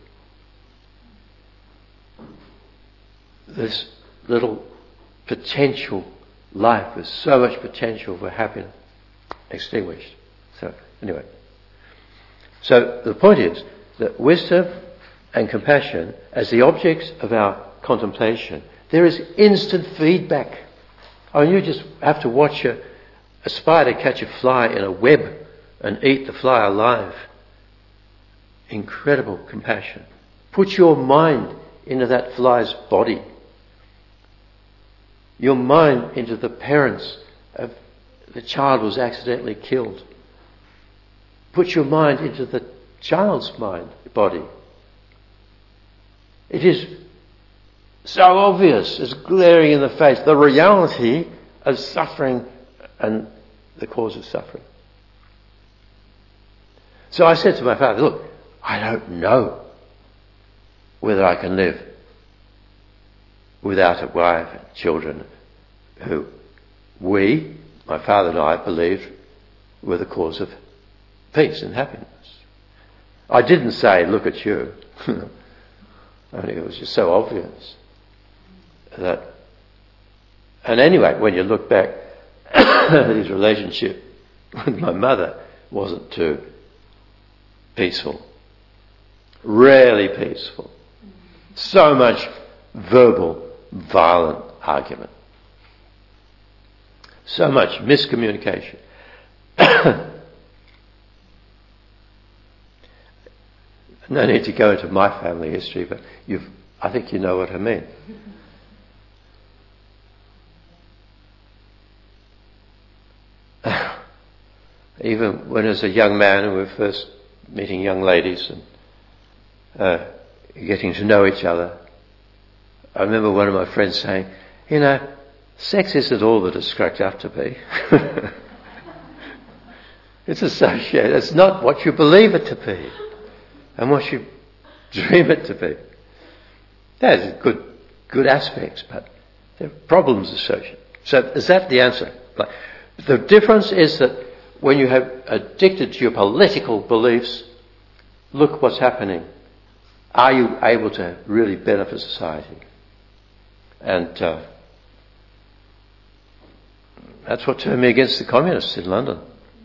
This little potential life with so much potential for happiness extinguished. So anyway. So the point is that wisdom and compassion as the objects of our contemplation, there is instant feedback. You just have to watch a spider catch a fly in a web and eat the fly alive. Incredible compassion. Put your mind into that fly's body. Your mind into the parents of the child who was accidentally killed. Put your mind into the child's body. It is so obvious, it's glaring in the face, the reality of suffering and the cause of suffering. So I said to my father, look, I don't know whether I can live without a wife and children who my father and I, believed were the cause of peace and happiness. I didn't say, look at you. Only it was just so obvious that. And anyway, when you look back, his relationship with my mother wasn't too peaceful. Rarely peaceful. So much verbal, violent argument. So much miscommunication. No need to go into my family history, but I think you know what I mean. Even when I was a young man and we were first meeting young ladies and getting to know each other, I remember one of my friends saying, sex isn't all that it's cracked up to be. It's associated. It's not what you believe it to be and what you dream it to be. There's good aspects, but there are problems associated. So is that the answer? The difference is that when you have addicted to your political beliefs, look what's happening. Are you able to really benefit society? And that's what turned me against the communists in London.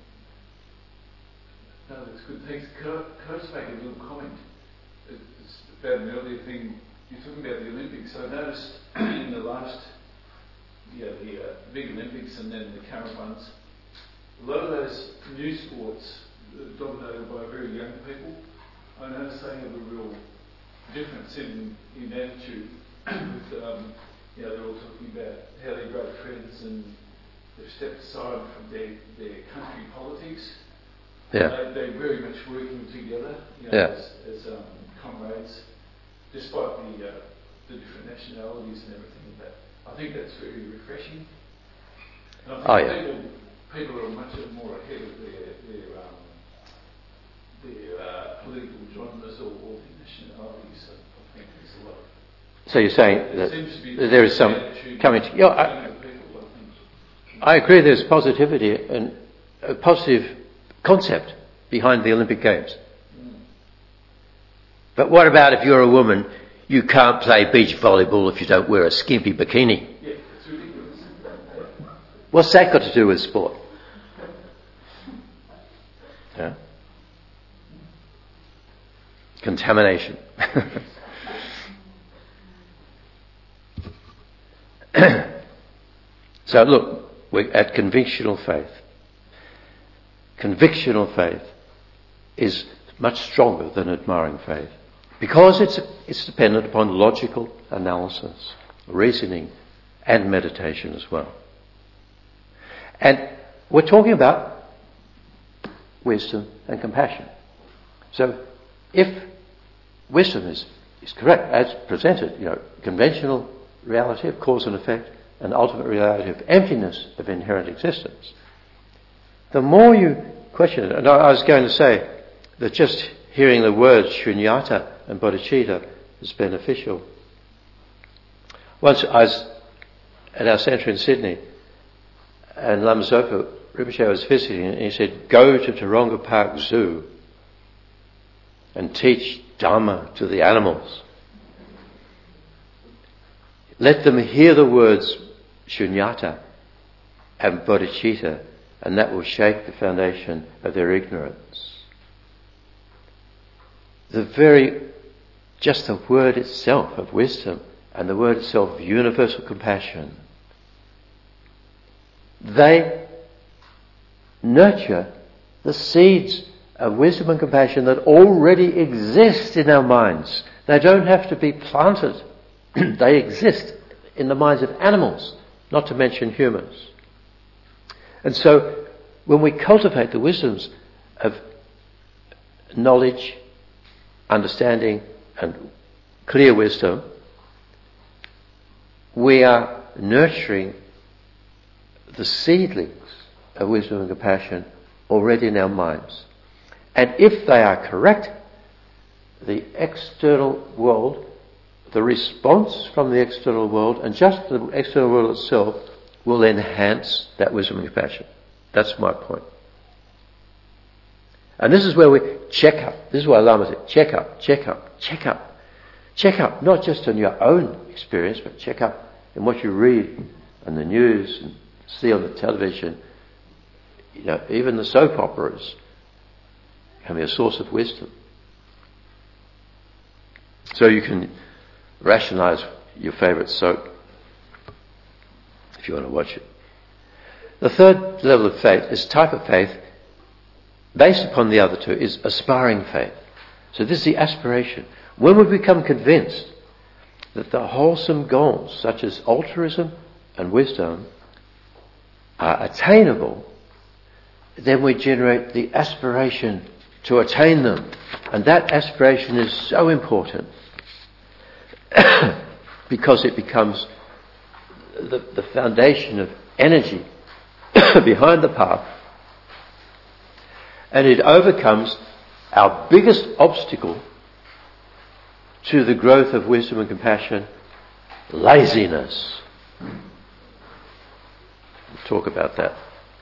No, that's good. Thanks. Can I just make a little comment? It's about an earlier thing. You're talking about the Olympics. I noticed in the last, the big Olympics and then the current ones, a lot of those new sports dominated by very young people. I noticed they have a real difference in attitude. With, they're all talking about how they're great friends and they've stepped aside from their country politics. Yeah. They're very much working together as comrades, despite the different nationalities and everything. But I think that's very refreshing. And I think people are much more ahead of their political genres or their nationalities. I think there's a lot. So you're saying that there is some coming to... I agree there's positivity and a positive concept behind the Olympic Games. But what about if you're a woman, you can't play beach volleyball if you don't wear a skimpy bikini? Yeah, it's ridiculous. What's that got to do with sport? Yeah? Contamination. So look, we're at convictional faith. Convictional faith is much stronger than admiring faith because it's dependent upon logical analysis, reasoning and meditation as well. And we're talking about wisdom and compassion. So if wisdom is correct as presented, conventional reality of cause and effect and ultimate reality of emptiness of inherent existence, the more you question it, and I was going to say that just hearing the words shunyata and bodhicitta is beneficial. Once I was at our centre in Sydney and Lama Zopa Rinpoche was visiting and he said, go to Taronga Park Zoo and teach Dharma to the animals. Let them hear the words shunyata and bodhicitta, and that will shake the foundation of their ignorance. Just the word itself of wisdom and the word itself of universal compassion, they nurture the seeds of wisdom and compassion that already exist in our minds. They don't have to be planted. They exist in the minds of animals, not to mention humans. And so when we cultivate the wisdoms of knowledge, understanding and clear wisdom, we are nurturing the seedlings of wisdom and compassion already in our minds. And if they are correct, the external world, the response from the external world, and just the external world itself, will enhance that wisdom and compassion. That's my point. And this is where we check up. This is why Lama said, check up, check up, check up. Check up, not just on your own experience, but check up in what you read on the news and see on the television. You know, even the soap operas can be a source of wisdom. So you can rationalize your favourite soap if you want to watch it. The third level of faith, this type of faith, based upon the other two, is aspiring faith. So this is the aspiration. When we become convinced that the wholesome goals, such as altruism and wisdom, are attainable, then we generate the aspiration to attain them. And that aspiration is so important because it becomes the foundation of energy behind the path, and it overcomes our biggest obstacle to the growth of wisdom and compassion, laziness. We'll talk about that.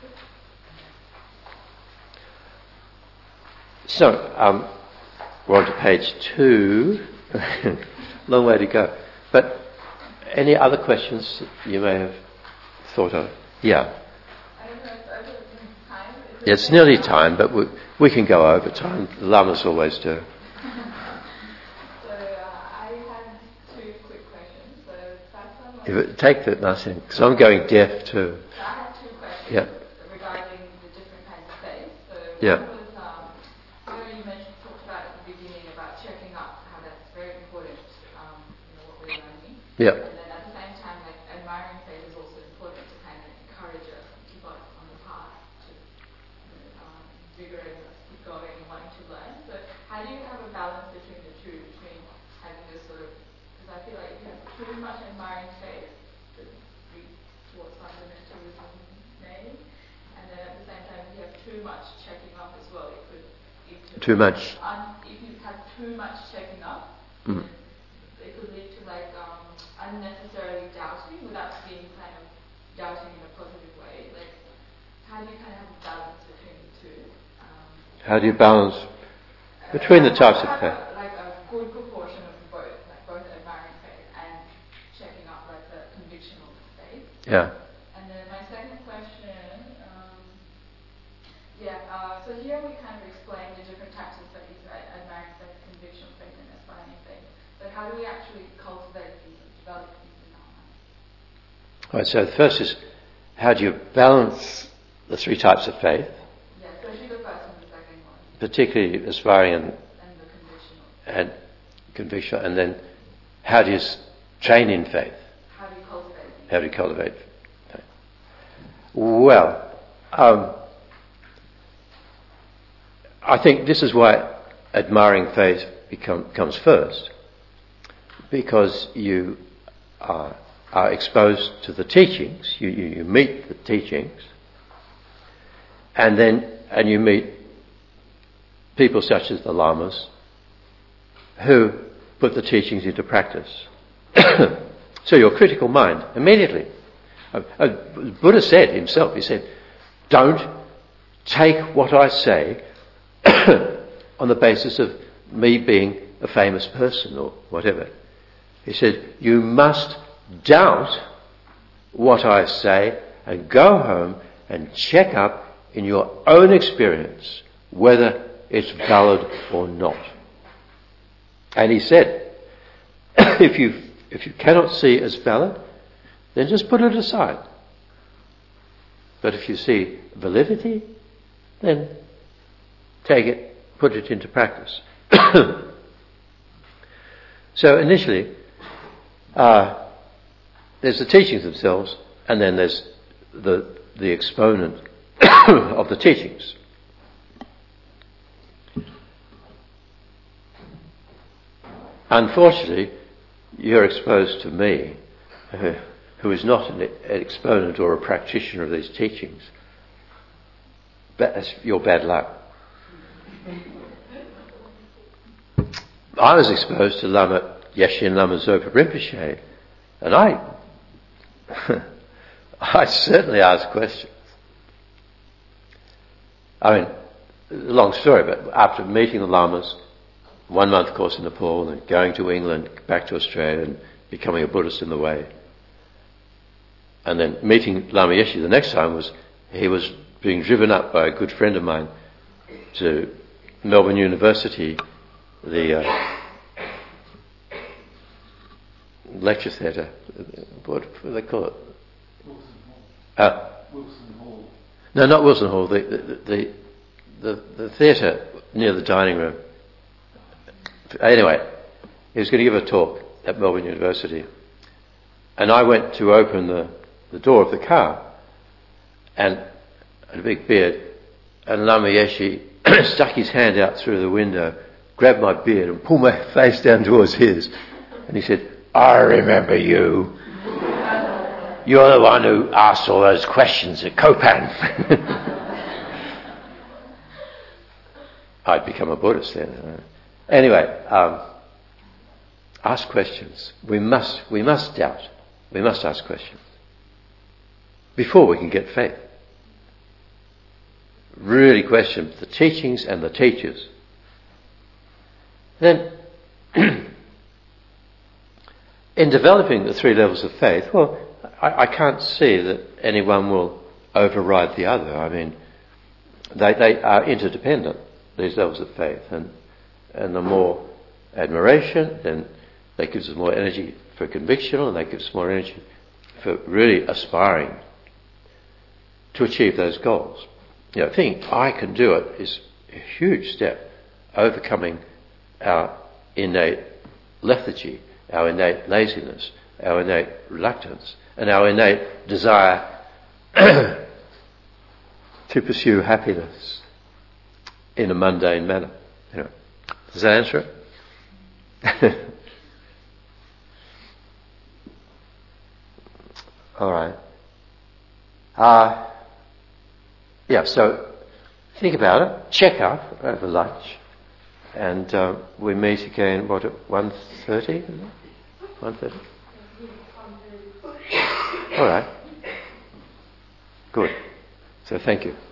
So, we're on to page 2. Long way to go. But any other questions you may have thought of? Yeah. I don't know if over time. Yeah, it's nearly time, but we can go over time. The Lamas always do. I had 2 quick questions. So first one was, If it, take that, Marcin, because I'm going deaf too. I had 2 questions Yeah. regarding the different kinds of faith. So Yeah. one was, you talked about at the beginning about checking up, how that's very important, what we're learning. Yeah. And then at the same time, like admiring faith is also important to kind of encourage us and keep us on the path to invigorate us, keep going and wanting to learn. So how do you have a balance between the two, between having this sort of, because I feel like if you have too much admiring faith, it leads towards fundamentalism maybe, and then at the same time if you have too much checking up as well, it could Too much. If you have too much checking up, it could lead to like unnecessarily doubting without being kind of doubting in a positive way. Like, how do you kind of have a balance between the two? How do you balance between the types of faith? Like a good proportion of both, like both admiring faith and checking up like the convictional faith. Yeah. And then my second question, so here we kind of explain the different types of faith, right? Admiring faith, convictional faith, and aspiring faith. But how do we actually cultivate these and develop these in our minds? All right, so the first is, how do you balance the 3 types of faith, Yeah, especially the first and the second one, particularly aspiring and the convictional. and conviction, and then how do you train in faith? How do you cultivate these? How do you cultivate faith? Well, I think this is why admiring faith comes first, because you are exposed to the teachings, you meet the teachings, and you meet people such as the Lamas who put the teachings into practice. So your critical mind immediately. Buddha said himself, he said, don't take what I say on the basis of me being a famous person or whatever. He said, you must doubt what I say and go home and check up in your own experience whether it's valid or not. And he said, if you cannot see it as valid, then just put it aside. But if you see validity, then take it, put it into practice. So initially, there's the teachings themselves, and then there's the exponent of the teachings. Unfortunately, you're exposed to me, who is not an exponent or a practitioner of these teachings. That's your bad luck. I was exposed to Lama Yeshe and Lama Zopa Rinpoche, and I certainly asked questions. I mean, long story, but after meeting the Lamas, 1 month course in Nepal, and going to England, back to Australia, and becoming a Buddhist in the way. And then meeting Lama Yeshe the next time he was being driven up by a good friend of mine to Melbourne University, the lecture theatre. What do they call it? Wilson Hall. No, not Wilson Hall. The theatre near the dining room. Anyway, he was going to give a talk at Melbourne University, and I went to open the door of the car, and had a big beard, and Lama Yeshe stuck his hand out through the window, grabbed my beard and pulled my face down towards his, and he said, "I remember you. You're the one who asked all those questions at Kopan." I'd become a Buddhist then. Anyway, ask questions. We must doubt. We must ask questions before we can get faith. Really question the teachings and the teachers. Then, in developing the 3 levels of faith, well, I can't see that anyone will override the other. I mean, they are interdependent, these levels of faith, and the more admiration, then that gives us more energy for conviction, and that gives us more energy for really aspiring to achieve those goals. You know, thinking I can do it is a huge step, overcoming our innate lethargy, our innate laziness, our innate reluctance, and our innate desire to pursue happiness in a mundane manner. You know, does that answer it? All right. So think about it. Check up over lunch, and we meet again. What, at 1:30? 1:30. All right. Good. So thank you.